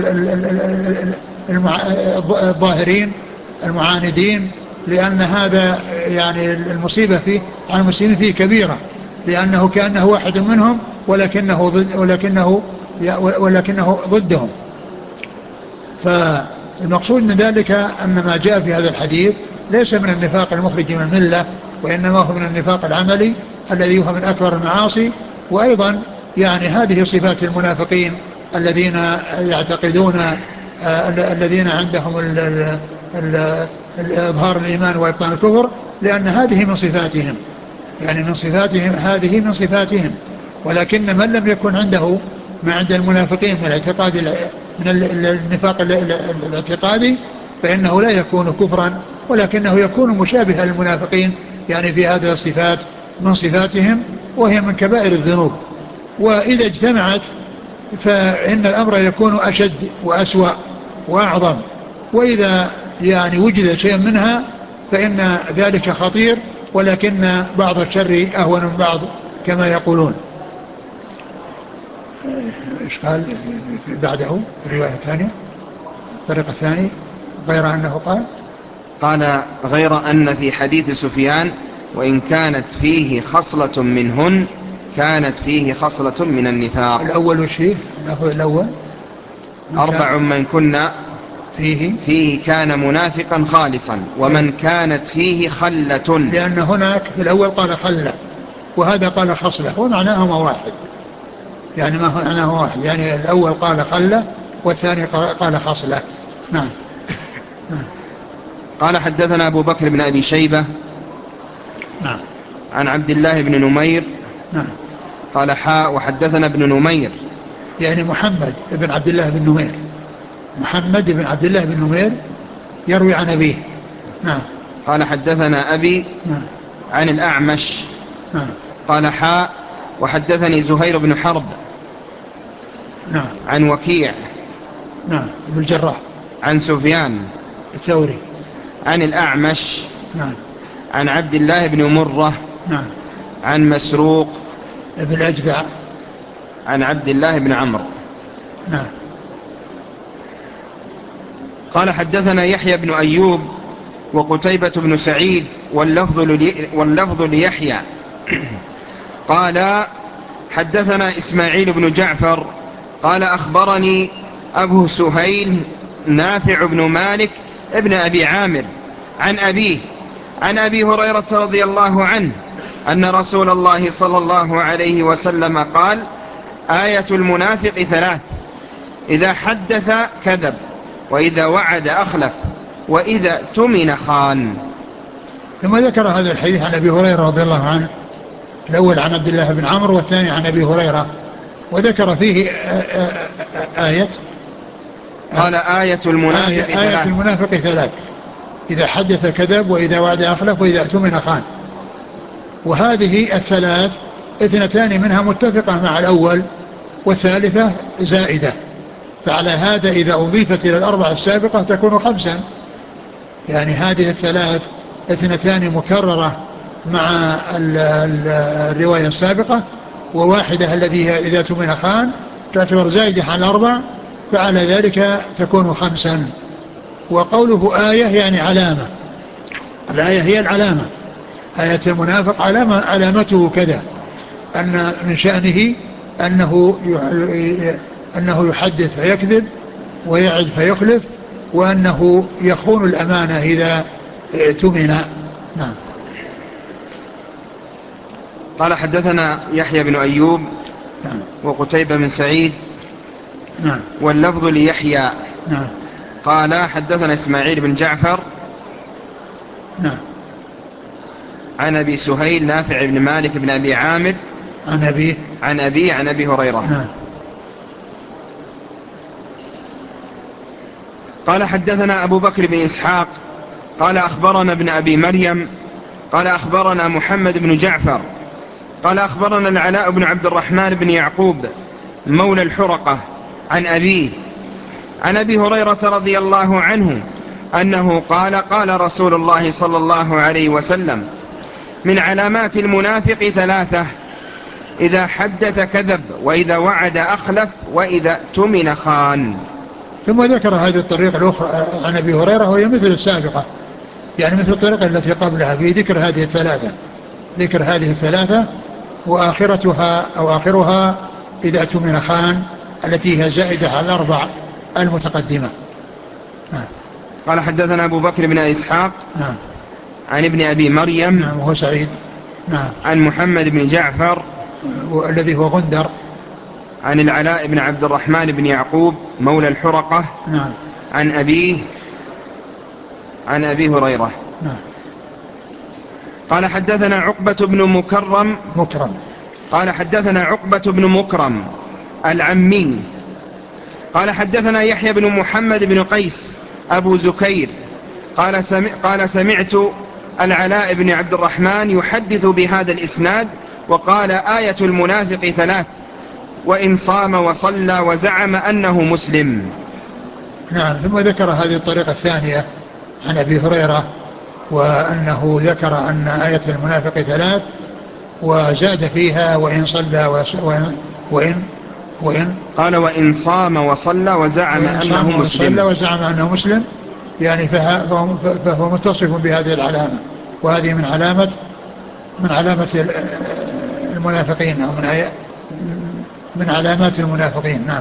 الظاهرين المعاندين، لأن هذا يعني المصيبة فيه على المسلمين فيه كبيرة، لأنه كأنه واحد منهم ولكنه ضد ولكنه ولكنه ضدهم. فالمقصود من ذلك أن ما جاء في هذا الحديث ليس من النفاق المخرج من الملة، وإنما هو من النفاق العملي الذي هو من أكبر المعاصي. وأيضا يعني هذه صفات المنافقين الذين يعتقدون آه الذين عندهم إظهار الإيمان وإبطان الكفر، لأن هذه من صفاتهم، يعني من صفاتهم هذه من صفاتهم. ولكن من لم يكن عنده ما عند المنافقين من الاعتقاد من النفاق الاعتقادي فإنه لا يكون كفرا، ولكنه يكون مشابها للمنافقين يعني في هذه الصفات من صفاتهم، وهي من كبائر الذنوب. وإذا اجتمعت فإن الأمر يكون أشد وأسوأ وأعظم، وإذا يعني وجد شيء منها فإن ذلك خطير، ولكن بعض الشر أهون من بعض كما يقولون. إيش قال بعده الرواية الثانية الطريقة الثانية غير أنه قال قال غير أن في حديث سفيان وإن كانت فيه خصلة منهن كانت فيه خصلة من النفاق. الأول وشيه الأول أربع من كنا فيه فيه كان منافقا خالصا ومن كانت فيه خلة، لأن هناك في الأول قال خلة وهذا قال خصلة ومعناهما واحد، يعني ما معناه واحد، يعني الأول قال خلة والثاني قال خصلة. نعم. نعم. قال حدثنا أبو بكر بن أبي شيبة نعم. عن عبد الله بن نمير نعم. قال حاء وحدثنا ابن نمير يعني محمد بن عبد الله بن نمير محمد بن عبد الله بن نمير يروي عن أبيه. نعم. قال حدثنا أبي نعم. عن الأعمش نعم. قال حاء وحدثني زهير بن حرب نعم. عن وكيع نعم بن الجراح عن سفيان الثوري عن الأعمش نعم عن عبد الله بن مرة نعم عن مسروق ابن الأجدع عن عبد الله بن عمرو. نعم. قال حدثنا يحيى بن أيوب وقتيبة بن سعيد واللفظ, لي واللفظ ليحيى قال حدثنا إسماعيل بن جعفر قال أخبرني أبو سهيل نافع بن مالك ابن أبي عامر عن أبيه عن أبي هريرة رضي الله عنه أن رسول الله صلى الله عليه وسلم قال آية المنافق ثلاث: إذا حدث كذب، وإذا وعد أخلف، وإذا اؤتمن خان. ثم ذكر هذا الحديث عن أبي هريرة رضي الله عنه، الأول عن عبد الله بن عمرو والثاني عن أبي هريرة، وذكر فيه آية قال آية المنافق آية, ثلاث آية المنافق ثلاث: إذا حدث كذب، وإذا وعد أخلف، وإذا اؤتمن خان. وهذه الثلاث اثنتان منها متفقة مع الأول والثالثة زائدة، فعلى هذا إذا أضيفت إلى الأربع السابقة تكون خمسا، يعني هذه الثلاث اثنتان مكررة مع الرواية السابقة، وواحدة الذي هي إذا اؤتمن خان تعتبر زائدة على الأربع، فعلى ذلك تكون خمسا. وقوله آية يعني علامة، الآية هي العلامة، آية المنافق علامة، علامته كذا أن من شأنه أنه أنه يحدث فيكذب، ويعد فيخلف، وأنه يخون الأمانة إذا اؤتمن. نعم. قال حدثنا يحيى بن أيوب نعم. وقتيبة بن سعيد نعم. واللفظ ليحيى نعم. قال حدثنا إسماعيل بن جعفر نعم. عن أبي سهيل نافع بن مالك بن أبي عامر عن أبيه عن أبي عن أبي هريرة. نعم. قال حدثنا أبو بكر بن إسحاق قال أخبرنا ابن أبي مريم قال أخبرنا محمد بن جعفر قال أخبرنا العلاء بن عبد الرحمن بن يعقوب مولى الحرقة عن أبيه عن أبي هريرة رضي الله عنه أنه قال قال رسول الله صلى الله عليه وسلم: من علامات المنافق ثلاثة: إذا حدث كذب، وإذا وعد أخلف، وإذا اؤتمن خان. ثم ذكر هذه الطريقة الأخرى عن أبي هريرة وهي مثل السابقة، يعني مثل الطريقة التي قبلها في ذكر هذه الثلاثة، ذكر هذه الثلاثة وآخرتها أو آخرها إذا اؤتمن خان، التي هي زائدة على الأربع المتقدمة. نعم. قال حدثنا أبو بكر بن إسحاق نعم. عن ابن أبي مريم نعم وهو سعيد. نعم. عن محمد بن جعفر الذي هو غندر. عن العلاء بن عبد الرحمن بن يعقوب مولى الحرقة. نعم. عن أبيه عن أبي هريرة. نعم. قال حدثنا عقبة بن مكرم مكرم قال حدثنا عقبة بن مكرم العمي قال حدثنا يحيى بن محمد بن قيس أبو زكير قال, سمع قال سمعت العلاء بن عبد الرحمن يحدث بهذا الإسناد وقال: آية المنافق ثلاث: وإن صام وصلى وزعم أنه مسلم. نعم. ثم ذكر هذه الطريقة الثانية عن أبي هريرة، وأنه ذكر أن آية المنافق ثلاث، وزاد فيها: وإن صلى وإن, وإن, وإن قال: وإن صام وصلى وزعم أنه مسلم. وزعم أنه مسلم، يعني فهو متصف بهذه العلامة، وهذه من علامة من علامة المنافقين، أو من من علامات المنافقين. نعم.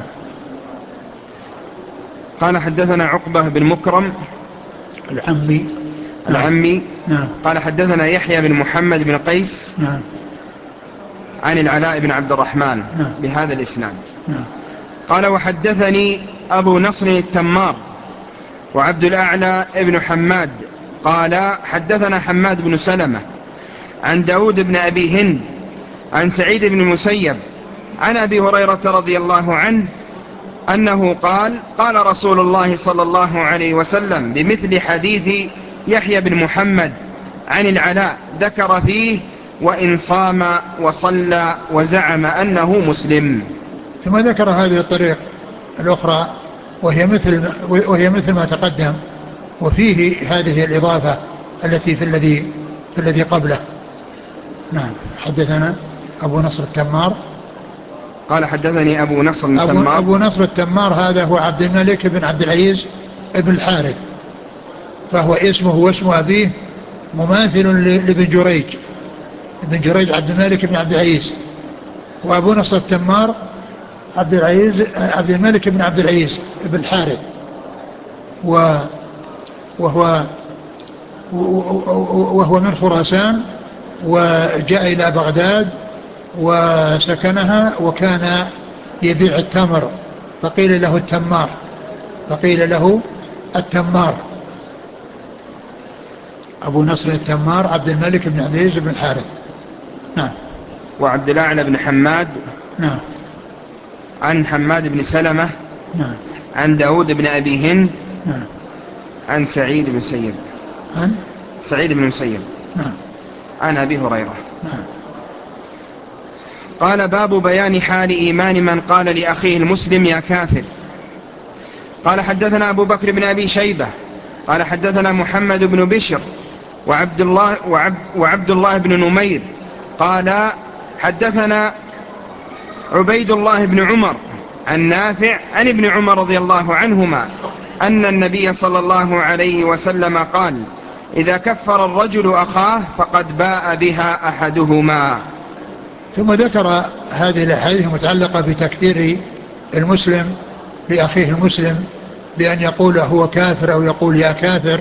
قال حدثنا عقبة بن مكرم العمي العمي نعم. قال حدثنا يحيى بن محمد بن قيس نعم. عن العلاء بن عبد الرحمن نعم. بهذا الإسناد. نعم. قال: وحدثني أبو نصر التمار وعبد الأعلى ابن حماد قال حدثنا حماد بن سلمة عن داود بن أبي هند عن سعيد بن المسيب عن أبي هريرة رضي الله عنه أنه قال: قال رسول الله صلى الله عليه وسلم بمثل حديث يحيى بن محمد عن العلاء، ذكر فيه: وإن صام وصلى وزعم أنه مسلم. ثم ذكر هذه الطريق الأخرى وهي مثل وهي مثل ما تقدم، وفيه هذه الإضافة التي في الذي في الذي قبله. نعم. حدثنا أبو نصر التمار قال حدثني أبو نصر التمار. أبو, أبو نصر التمار هذا هو عبد الملك بن عبد العزيز ابن الحارث، فهو اسمه واسم أبيه مماثل لابن جريج. ابن جريج عبد الملك بن عبد العزيز، وأبو نصر التمار عبد العزيز عبد الملك بن عبد العزيز ابن الحارث، وهو وهو من خراسان، وجاء إلى بغداد وسكنها، وكان يبيع التمر، فقيل له التمار فقيل له التمار أبو نصر التمار عبد الملك بن عبد العزيز بن الحارث. نعم. وعبد الأعلى بن حماد. نعم. عن حماد بن سلمة. نعم. عن داود بن أبي هند. نعم. عن سعيد بن مسيب. عن سعيد بن مسيب. نعم. عن أبي هريرة. نعم. قال: باب بيان حال إيمان من قال لأخيه المسلم يا كافر. قال حدثنا أبو بكر بن أبي شيبة قال حدثنا محمد بن بشر وعبد الله, وعب وعبد الله بن نمير قال حدثنا عبيد الله بن عمر عن نافع عن ابن عمر رضي الله عنهما أن النبي صلى الله عليه وسلم قال: إذا كفر الرجل أخاه فقد باء بها أحدهما. ثم ذكر هذه الأحاديث المتعلقة بتكفير المسلم لأخيه المسلم بأن يقول هو كافر أو يقول يا كافر.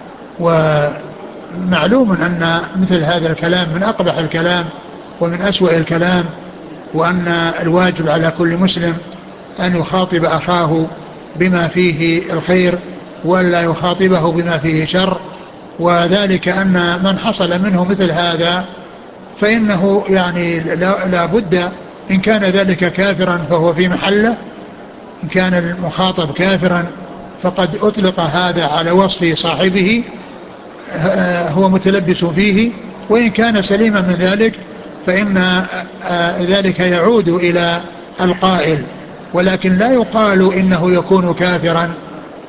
ومعلوم أن مثل هذا الكلام من أقبح الكلام ومن أسوأ الكلام، وأن الواجب على كل مسلم أن يخاطب أخاه بما فيه الخير ولا يخاطبه بما فيه شر، وذلك أن من حصل منه مثل هذا فإنه يعني لا, لا بد، إن كان ذلك كافرا فهو في محله، إن كان المخاطب كافرا فقد أطلق هذا على وصف صاحبه هو متلبس فيه، وإن كان سليما من ذلك فإن ذلك يعود إلى القائل، ولكن لا يقال إنه يكون كافرا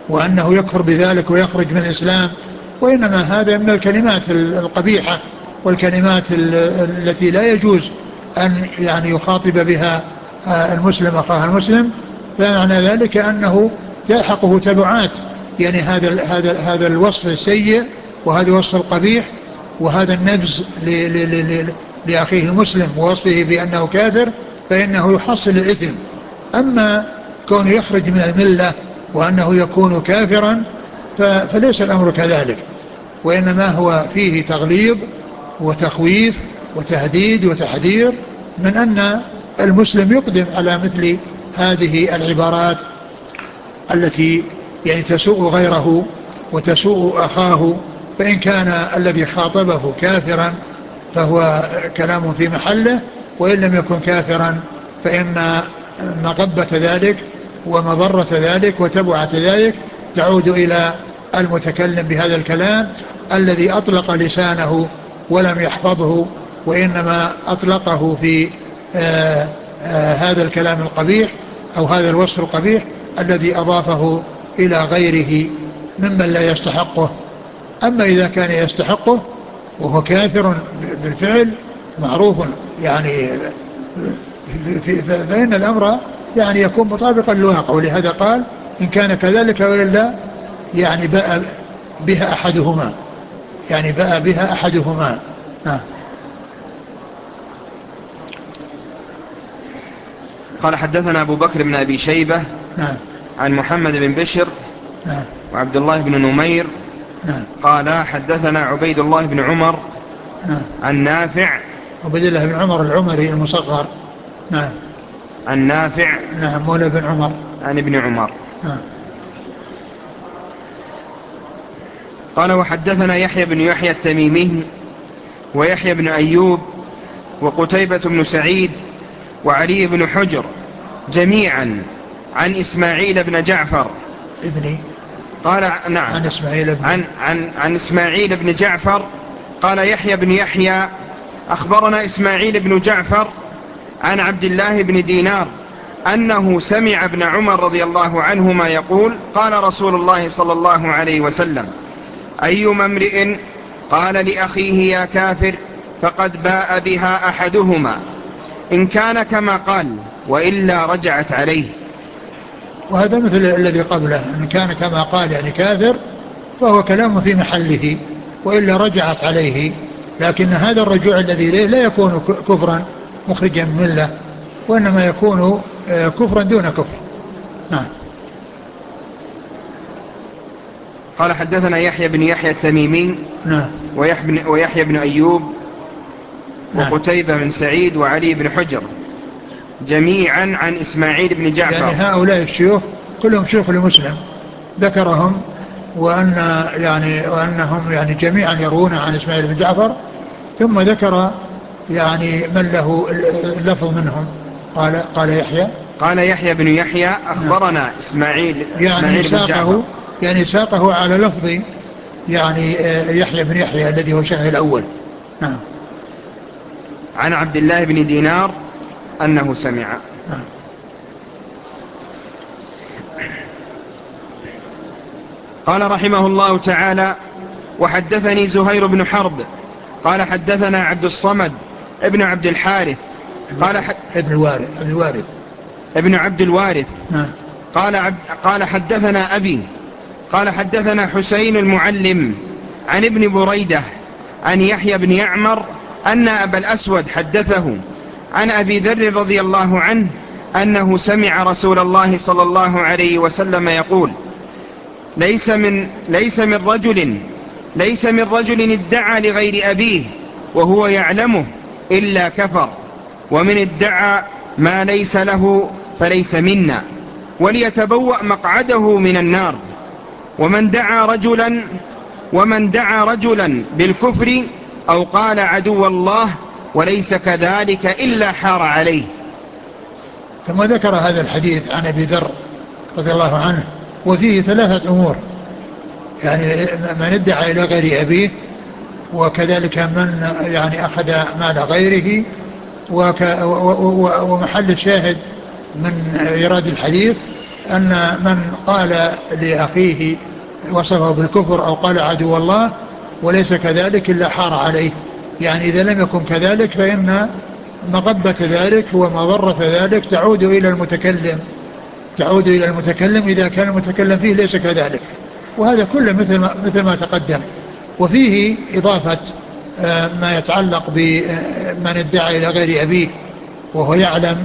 وأنه يكفر بذلك ويخرج من الإسلام، وإنما هذا من الكلمات القبيحة والكلمات التي لا يجوز أن يعني يخاطب بها المسلم أخاه المسلم. فمعنى ذلك أنه تلحقه تبعات يعني هذا هذا هذا الوصف السيء وهذا الوصف القبيح وهذا النبذ لأخيه المسلم ووصفه بأنه كافر، فإنه يحصل الإثم. أما كونه يخرج من الملة وأنه يكون كافرا فليس الأمر كذلك، وإنما هو فيه تغليظ وتخويف وتهديد وتحذير من أن المسلم يقدم على مثل هذه العبارات التي يعني تسوء غيره وتسوء أخاه. فإن كان الذي خاطبه كافرا فهو كلام في محله، وإن لم يكن كافرا فإن مغبة ذلك ومضرة ذلك وتبعة ذلك تعود إلى المتكلم بهذا الكلام الذي أطلق لسانه ولم يحفظه، وإنما أطلقه في آآ آآ هذا الكلام القبيح أو هذا الوصف القبيح الذي أضافه إلى غيره ممن لا يستحقه. أما إذا كان يستحقه وهو كافر بالفعل معروف يعني فإن الأمر يعني يكون مطابقا للواقع، ولهذا قال إن كان كذلك وإلا يعني باء بها أحدهما، يعني باء بها أحدهما. نعم. قال حدثنا أبو بكر بن أبي شيبة نعم. عن محمد بن بشر نعم. وعبد الله بن نمير نعم. قال حدثنا عبيد الله بن عمر نعم. عن نافع عبيد الله بن عمر العمري المصغر. نعم. عن نافع نعم مولى بن عمر عن ابن عمر. نعم. قال وحدثنا يحيى بن يحيى التميمي ويحيى بن أيوب وقتيبة بن سعيد وعلي بن حجر جميعا عن إسماعيل بن جعفر ابني قال نعم عن إسماعيل بن عن, عن, عن إسماعيل بن جعفر قال يحيى بن يحيى أخبرنا إسماعيل بن جعفر عن عبد الله بن دينار أنه سمع ابن عمر رضي الله عنهما يقول قال رسول الله صلى الله عليه وسلم أيما امرئ قال لأخيه يا كافر فقد باء بها أحدهما إن كان كما قال وإلا رجعت عليه. وهذا مثل الذي قبله، إن كان كما قال يعني كافر فهو كلام في محله وإلا رجعت عليه، لكن هذا الرجوع الذي إليه لا يكون كفرا مخرجا من الملة، وإنما يكون كفرا دون كفر. نعم. قال حدثنا يحيى بن يحيى التميمي نعم. ويحيى بن أيوب نعم. وقتيبة بن سعيد وعلي بن حجر جميعا عن إسماعيل بن جعفر. يعني هؤلاء الشيوخ كلهم شيوخ لمسلم ذكرهم، وأن يعني وأنهم يعني جميعا يروون عن إسماعيل بن جعفر، ثم ذكر يعني من له اللفظ منهم. قال قال يحيى قال يحيى بن يحيى أخبرنا إسماعيل, يعني إسماعيل بن جعفر يعني ساقه على لفظ يعني يحيى بن يحيى الذي هو شيخه الأول. نعم. عن عبد الله بن دينار أنه سمع. نعم. قال رحمه الله تعالى وحدثني زهير بن حرب قال حدثنا عبد الصمد ابن عبد الحارث قال حد ابن الوارث ابن الوارث ابن عبد الوارث نعم. قال عبد قال حدثنا أبي قال حدثنا حسين المعلم عن ابن بريدة عن يحيى بن يعمر أن أبا الأسود حدثه عن أبي ذر رضي الله عنه أنه سمع رسول الله صلى الله عليه وسلم يقول ليس من, ليس من رجل ليس من رجل ادعى لغير أبيه وهو يعلمه إلا كفر، ومن ادعى ما ليس له فليس منا، وليتبوأ مقعده من النار. ومن دعا رجلا ومن دعا رجلا بالكفر أو قال عدو الله وليس كذلك إلا حار عليه. ثم ذكر هذا الحديث عن أبي ذر رضي الله عنه، وفيه ثلاثة أمور، يعني من ادعى إلى غير أبيه، وكذلك من يعني أخذ مال غيره، وك ومحل الشاهد من إيراد الحديث أن من قال لأخيه وصفه بالكفر أو قال عدو الله وليس كذلك إلا حار عليه. يعني إذا لم يكن كذلك فإن مغبة ذلك ومضرة ذلك تعود إلى المتكلم تعود إلى المتكلم إذا كان المتكلم فيه ليس كذلك. وهذا كله مثل ما, مثل ما تقدم. وفيه إضافة ما يتعلق بمن ادعى إلى غير أبيه وهو يعلم،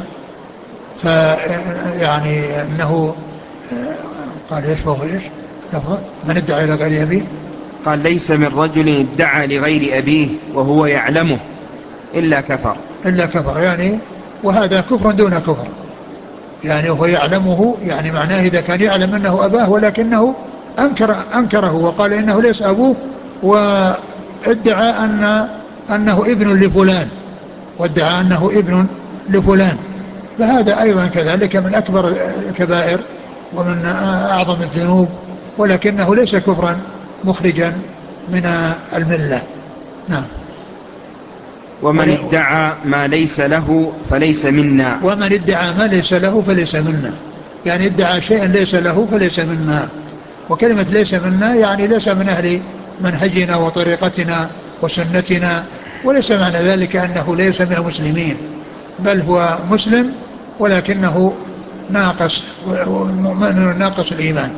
فيعني أنه قال إيش وهو إيش لفظة من ادعى إلى غير أبيه، قال ليس من رجل ادعى لغير أبيه وهو يعلمه إلا كفر إلا كفر. يعني وهذا كفر دون كفر، يعني هو يعلمه، يعني معناه إذا كان يعلم أنه أباه ولكنه أنكر أنكره وقال إنه ليس أبوه وادعى أن أنه ابن لفلان وادعى أنه ابن لفلان، فهذا أيضا كذلك من أكبر الكبائر ومن أعظم الذنوب، ولكنه ليس كفرا مخرجا من الملة. نعم. ومن ادعى ما ليس له فليس منا ومن ادعى ما ليس له فليس منا، يعني ادعى شيئا ليس له فليس منا. وكلمة ليس منا يعني ليس من أهل منهجنا وطريقتنا وسنتنا، وليس معنى ذلك أنه ليس من المسلمين، بل هو مسلم ولكنه ناقص مؤمن ناقص الإيمان.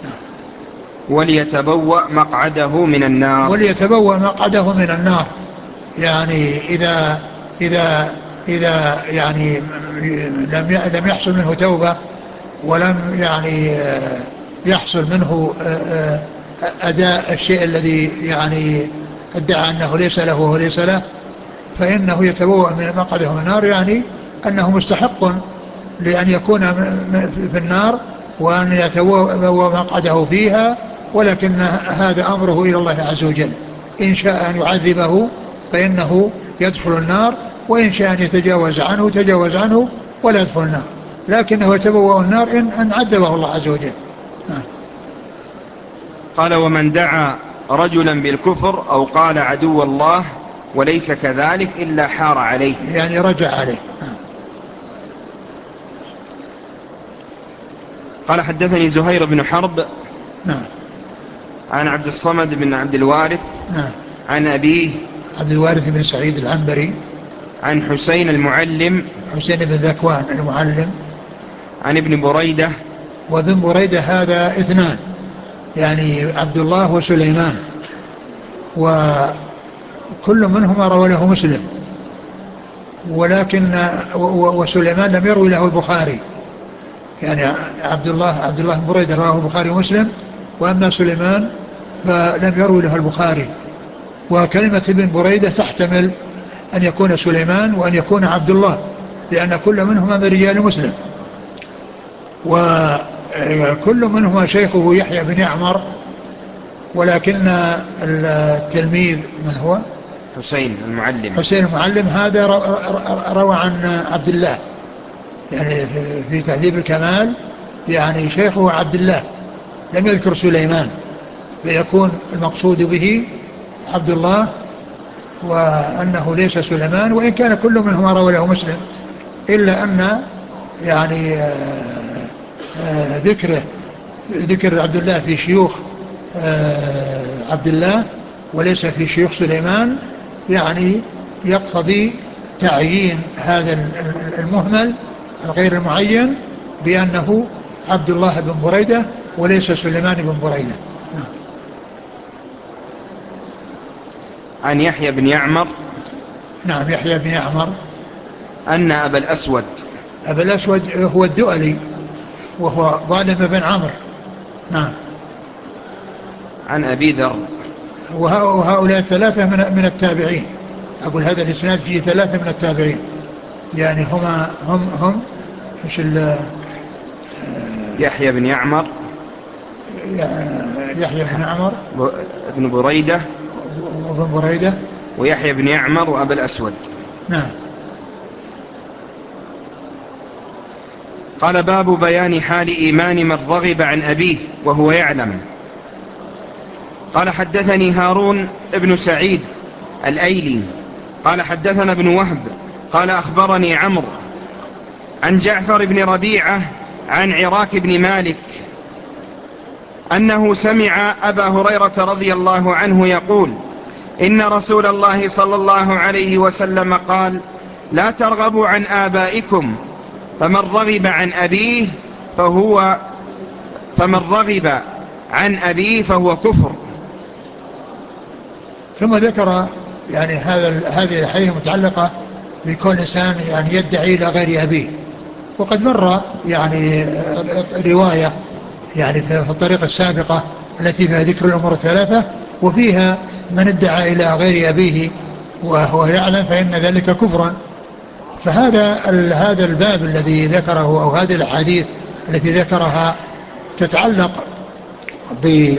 وليتبوأ مقعده من النار وليتبوأ مقعده من النار، يعني إذا إذا إذا يعني لم لم يحصل منه توبة ولم يعني يحصل منه أداء الشيء الذي يعني ادعى أنه ليس له وهو ليس له، فإنه يتبوأ من مقعده من النار، يعني أنه مستحق لأن يكون في النار وأن يتبوأ مقعده فيها، ولكن هذا أمره إلى الله عز وجل. إن شاء أن يعذبه فإنه يدخل النار، وإن شاء أن يتجاوز عنه تجاوز عنه ولا يدخل النار، لكنه يتبوأ النار إن, أن عذبه الله عز وجل. قال ومن دعا رجلا بالكفر أو قال عدو الله وليس كذلك إلا حار عليه، يعني رجع عليه. قال حدثني زهير بن حرب نعم. عن عبد الصمد بن عبد الوارث نعم. عن أبيه عبد الوارث بن سعيد العنبري عن حسين المعلم حسين بن ذكوان المعلم عن ابن بريدة. وابن بريدة هذا اثنان، يعني عبد الله وسليمان، وكل منهما روى له مسلم، ولكن وسليمان لم يروي له البخاري، يعني عبد الله عبد الله بن بريدة رواه البخاري ومسلم، وأما سليمان فلم يروي له البخاري. وكلمة ابن بريدة تحتمل أن يكون سليمان وأن يكون عبد الله، لأن كل منهما من رجال مسلم، وكل منهما شيخه يحيى بن يعمر، ولكن التلميذ من هو؟ حسين المعلم. حسين المعلم هذا روى عن عبد الله، يعني في تهذيب الكمال يعني شيخه عبد الله، لم يذكر سليمان، فيكون المقصود به عبد الله وأنه ليس سليمان، وإن كان كل منهما روى له مسلم، إلا أن يعني ذكره ذكر عبد الله في شيوخ عبد الله وليس في شيوخ سليمان، يعني يقتضي تعيين هذا المهمل الغير المعين بأنه عبد الله بن بريدة وليس سليمان بن بريدة. عن يحيى بن يعمر. نعم. يحيى بن يعمر أن أبا الأسود أبا الأسود هو الدؤلي وهو ظالم بن عمرو. نعم. عن أبي ذر. وهؤلاء الثلاثة من من التابعين، أقول هذا الإسناد فيه ثلاثة من التابعين، يعني هما هم هم إيش ال يحيى بن يعمر يحيى بن يعمر ابن بريدة وابن بريدة ويحيى بن يعمر وأبا الأسود. نعم. قال باب بيان حال إيمان من رغب عن أبيه وهو يعلم. قال حدثني هارون ابن سعيد الأيلي قال حدثنا ابن وهب قال أخبرني عمرو عن جعفر بن ربيعة عن عراك بن مالك أنه سمع أبا هريرة رضي الله عنه يقول: إن رسول الله صلى الله عليه وسلم قال: لا ترغبوا عن آبائكم، فمن رغب عن أبيه فهو فمن رغب عن أبيه فهو كفر. ثم ذكر يعني هذا هذه الحديث متعلقة بكون إنسان يعني يدعي إلى غير أبيه. وقد مر يعني رواية يعني في الطريقة السابقة التي فيها ذكر الأمور الثلاثة، وفيها من ادعى إلى غير أبيه وهو يعلم فإن ذلك كفر. فهذا هذا الباب الذي ذكره أو هذه الأحاديث التي ذكرها تتعلق ب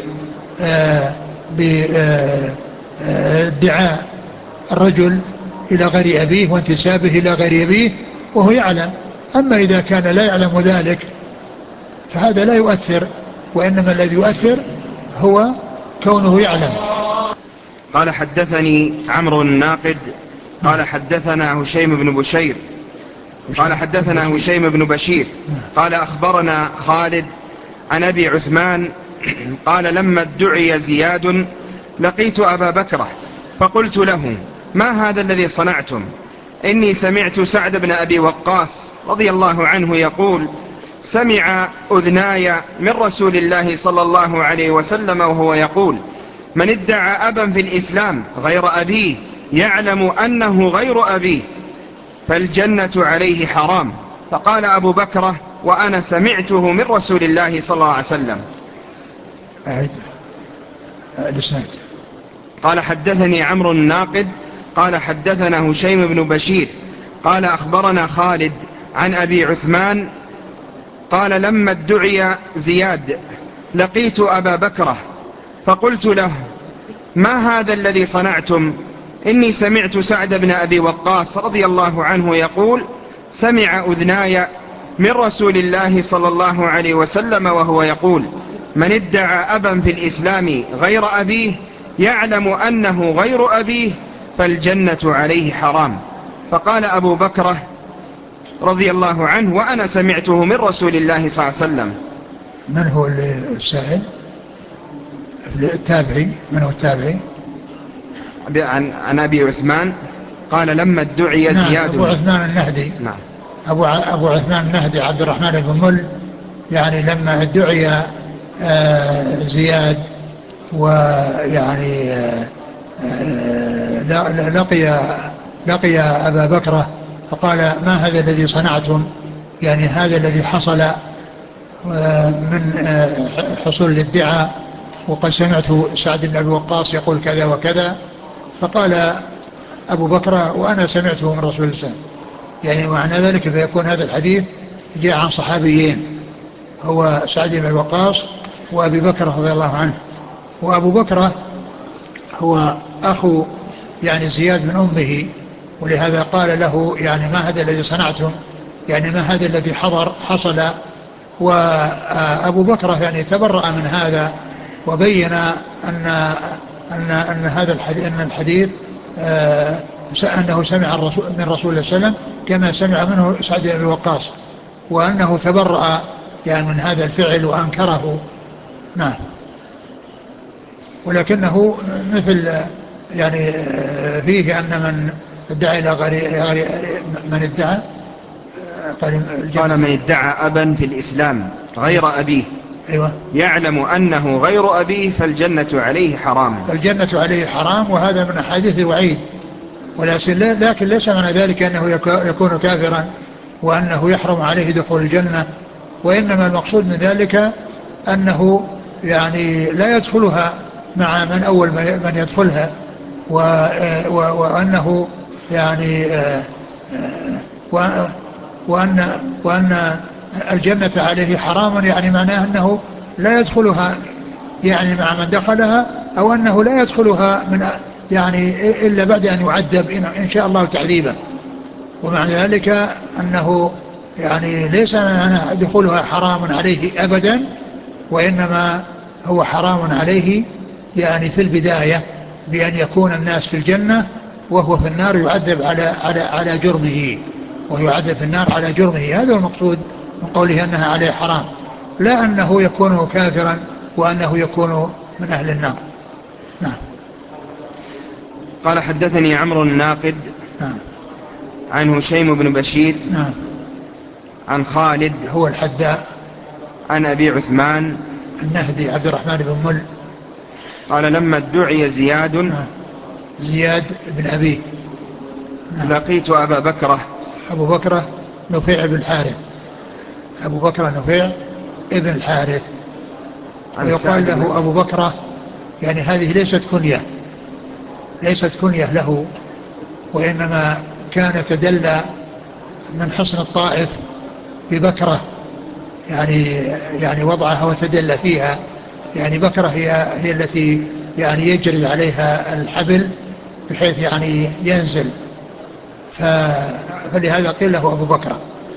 بادعاء الرجل إلى غير أبيه وانتسابه إلى غير أبيه وهو يعلم. أما إذا كان لا يعلم ذلك فهذا لا يؤثر، وإنما الذي يؤثر هو كونه يعلم. قال: حدثني عمرو الناقد قال حدثنا هشيم بن بشير قال حدثنا هشيم بن بشير قال أخبرنا خالد عن أبي عثمان قال: لما ادعي زياد لقيت أبا بكرة فقلت له: ما هذا الذي صنعتم؟ إني سمعت سعد بن أبي وقاص رضي الله عنه يقول: سمع أذناي من رسول الله صلى الله عليه وسلم وهو يقول: من ادعى أبا في الإسلام غير أبيه يعلم أنه غير أبيه فالجنة عليه حرام. فقال أبو بكرة: وأنا سمعته من رسول الله صلى الله عليه وسلم. أعد الإسناد. قال: حدثني عمرو الناقد قال حدثنا هشيم بن بشير قال أخبرنا خالد عن أبي عثمان قال: لما ادعي زياد لقيت أبا بكرة فقلت له: ما هذا الذي صنعتم؟ إني سمعت سعد بن أبي وقاص رضي الله عنه يقول: سمع أذناي من رسول الله صلى الله عليه وسلم وهو يقول: من ادعى أبا في الإسلام غير أبيه يعلم أنه غير أبيه فالجنة عليه حرام. فقال أبو بكرة رضي الله عنه: وأنا سمعته من رسول الله صلى الله عليه وسلم. من هو السائل؟ التابعي. من هو التابعي؟ عن, عن أبي عثمان قال: لما ادعي نعم زياد. أبو عثمان النهدي. نعم. أبو, أبو عثمان النهدي عبد الرحمن بن مل، يعني لما ادعي آه زياد ويعني آه آه لقي لقي أبا بكرة فقال: ما هذا الذي صنعتم؟ يعني هذا الذي حصل من حصول الادعاء، وقد سمعت سعد بن أبي وقاص يقول كذا وكذا. فقال أبو بكر: وأنا سمعته من رسول الله. يعني معنى ذلك فيكون هذا الحديث جاء عن صحابيين، هو سعد بن أبي وقاص وأبي بكر رضي الله عنه. وأبو بكر هو أخو يعني زياد من أمه، ولهذا قال له: يعني ما هذا الذي صنعتم؟ يعني ما هذا الذي حضر حصل؟ وأبو بكر يعني تبرأ من هذا وبين أن أن أن هذا الحديث أن الحديث آه أنه سمع الرسول من رسول الله صلى الله عليه وسلم كما سمع منه سعد بن أبي وقاص، وأنه تبرأ يعني من هذا الفعل وأنكره. نعم. ولكنه مثل يعني فيه أن من ادعى إلى غير من ادعى قال: من ادعى أبا في الإسلام غير أبيه أيوة. يعلم أنه غير أبيه فالجنة عليه حرام. فالجنة عليه حرام. وهذا من أحاديث الوعيد، لكن ليس معنى ذلك أنه يكون كافرا وأنه يحرم عليه دخول الجنة، وإنما المقصود من ذلك أنه يعني لا يدخلها مع من أول من يدخلها، وأنه يعني وأن, وأن الجنة عليه حرام، يعني معناه أنه لا يدخلها يعني مع من دخلها، أو أنه لا يدخلها من يعني إلا بعد أن يعذب إن شاء الله تعذيبا. ومعنى ذلك أنه يعني ليس معنى دخولها حرام عليه أبدا، وإنما هو حرام عليه يعني في البداية بأن يكون الناس في الجنة وهو في النار يعذب على على على جرمه، ويعذب في النار على جرمه. هذا هو المقصود من قوله أنها عليه حرام، لا أنه يكون كافرا وأنه يكون من أهل النار. نعم. قال حدثني عمرو الناقد نعم. عن هشيم بن بشير نعم. عن خالد هو الحداء عن أبي عثمان النهدي عبد الرحمن بن مل. قال لما ادعي زياد نعم. زياد بن أبيه. نعم. لقيت أبا بكرة أبو بكرة نفيع بن الحارث، أبو بكرة نفيع ابن الحارث، ويقال له أبو بكرة، يعني هذه ليست كنية، ليست كنية له، وإنما كان تدلى من حصن الطائف ببكرة، يعني يعني وضعها وتدلى فيها، يعني بكرة هي هي التي يعني يجري عليها الحبل بحيث يعني ينزل، فلهذا قيل له أبو بكرة.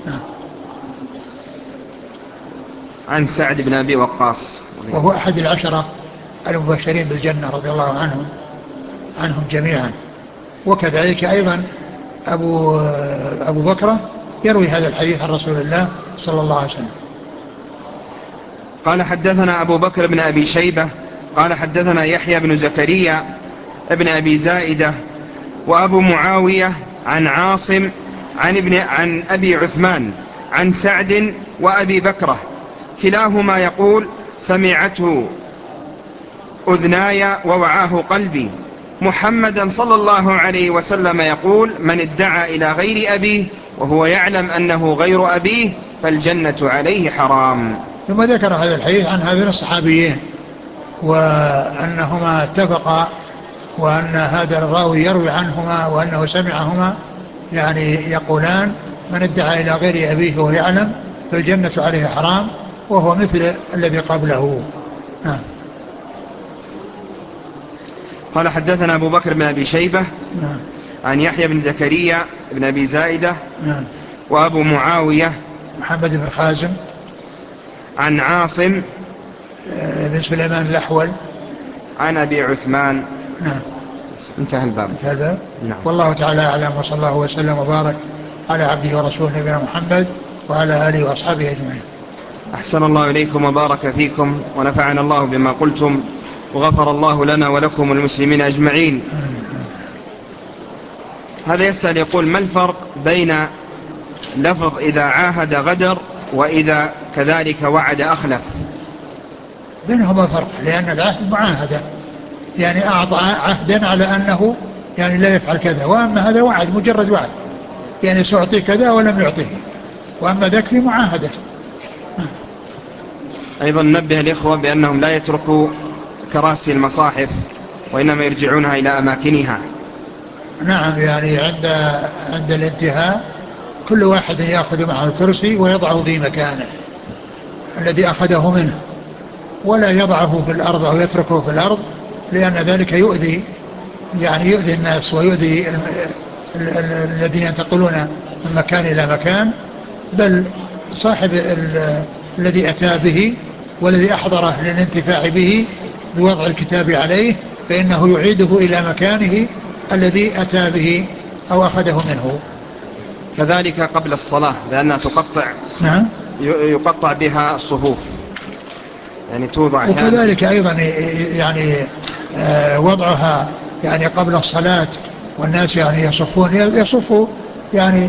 عن سعد بن أبي وقاص وهو أحد العشرة المبشرين بالجنة رضي الله عنهم عنهم جميعا. وكذلك أيضا أبو, أبو بكرة يروي هذا الحديث عن رسول الله صلى الله عليه وسلم. قال حدثنا أبو بكر بن أبي شيبة قال حدثنا يحيى بن زكريا ابن أبي زائدة وأبو معاوية عن عاصم عن, ابن عن أبي عثمان عن سعد وأبي بكرة كلاهما يقول سمعته أذناي ووعاه قلبي محمدا صلى الله عليه وسلم يقول من ادعى إلى غير أبيه وهو يعلم أنه غير أبيه فالجنة عليه حرام. ثم ذكر هذا الحديث عن هذين الصحابيين وأنهما اتفقا، وأن هذا الراوي يروي عنهما وأنه سمعهما يعني يقولان من ادعى إلى غير أبيه وهو يعلم فالجنة عليه حرام، وهو مثل الذي قبله. نعم. قال حدثنا أبو بكر بن أبي شيبة نعم. عن يحيى بن زكريا بن أبي زائدة نعم. وأبو معاوية محمد بن خازم عن عاصم بن سليمان الأحول عن أبي عثمان. نعم. انتهى الباب. انتهى الباب. نعم. والله تعالى أعلم، وصلى الله وسلم وبارك على عبده ورسوله نبينا محمد وعلى آله وأصحابه أجمعين. أحسن الله إليكم وبارك فيكم ونفعنا الله بما قلتم وغفر الله لنا ولكم المسلمين أجمعين. هذا يسأل يقول ما الفرق بين لفظ إذا عاهد غدر وإذا كذلك وعد أخلف؟ بينهما فرق، لأن العهد معاهدة، يعني أعطى عهدا على أنه يعني لا يفعل كذا، وأما هذا وعد مجرد وعد، يعني سأعطي كذا ولم يعطيه، وأما ذاك في معاهدة. أيضا نبه الإخوة بأنهم لا يتركوا كراسي المصاحف وإنما يرجعونها إلى أماكنها. نعم، يعني عند عند الانتهاء كل واحد يأخذ معه الكرسي ويضعه في مكانه الذي أخذه منه، ولا يضعه في الأرض أو يتركه في الأرض، لأن ذلك يؤذي يعني يؤذي الناس ويؤذي الذين ينتقلون من مكان إلى مكان، بل صاحب الذي أتى به والذي أحضره للانتفاع به بوضع الكتاب عليه فإنه يعيده إلى مكانه الذي أتى به أو أخذه منه. كذلك قبل الصلاة لأنها تقطع. نعم. يقطع بها الصفوف، يعني توضع أحيانا. وكذلك أيضا يعني وضعها يعني قبل الصلاة والناس يعني يصفون يصفوا يعني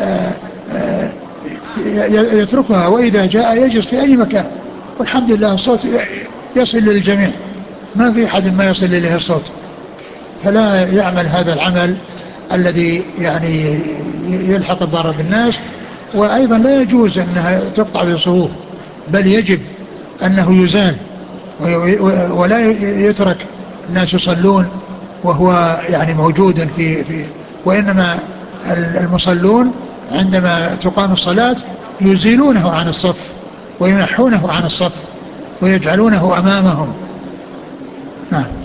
يتركها، وإذا جاء يجلس في أي مكان، والحمد لله الصوت يصل للجميع، ما في أحد ما يصل إليه الصوت، فلا يعمل هذا العمل الذي يعني يلحق الضرر بالناس. وأيضا لا يجوز أنها تقطع بالصفوف، بل يجب أنه يزال ولا يترك الناس يصلون وهو يعني موجود في, في وإنما المصلون عندما تقام الصلاة يزيلونه عن الصف وينحونه عن الصف ويجعلونه أمامهم. نعم.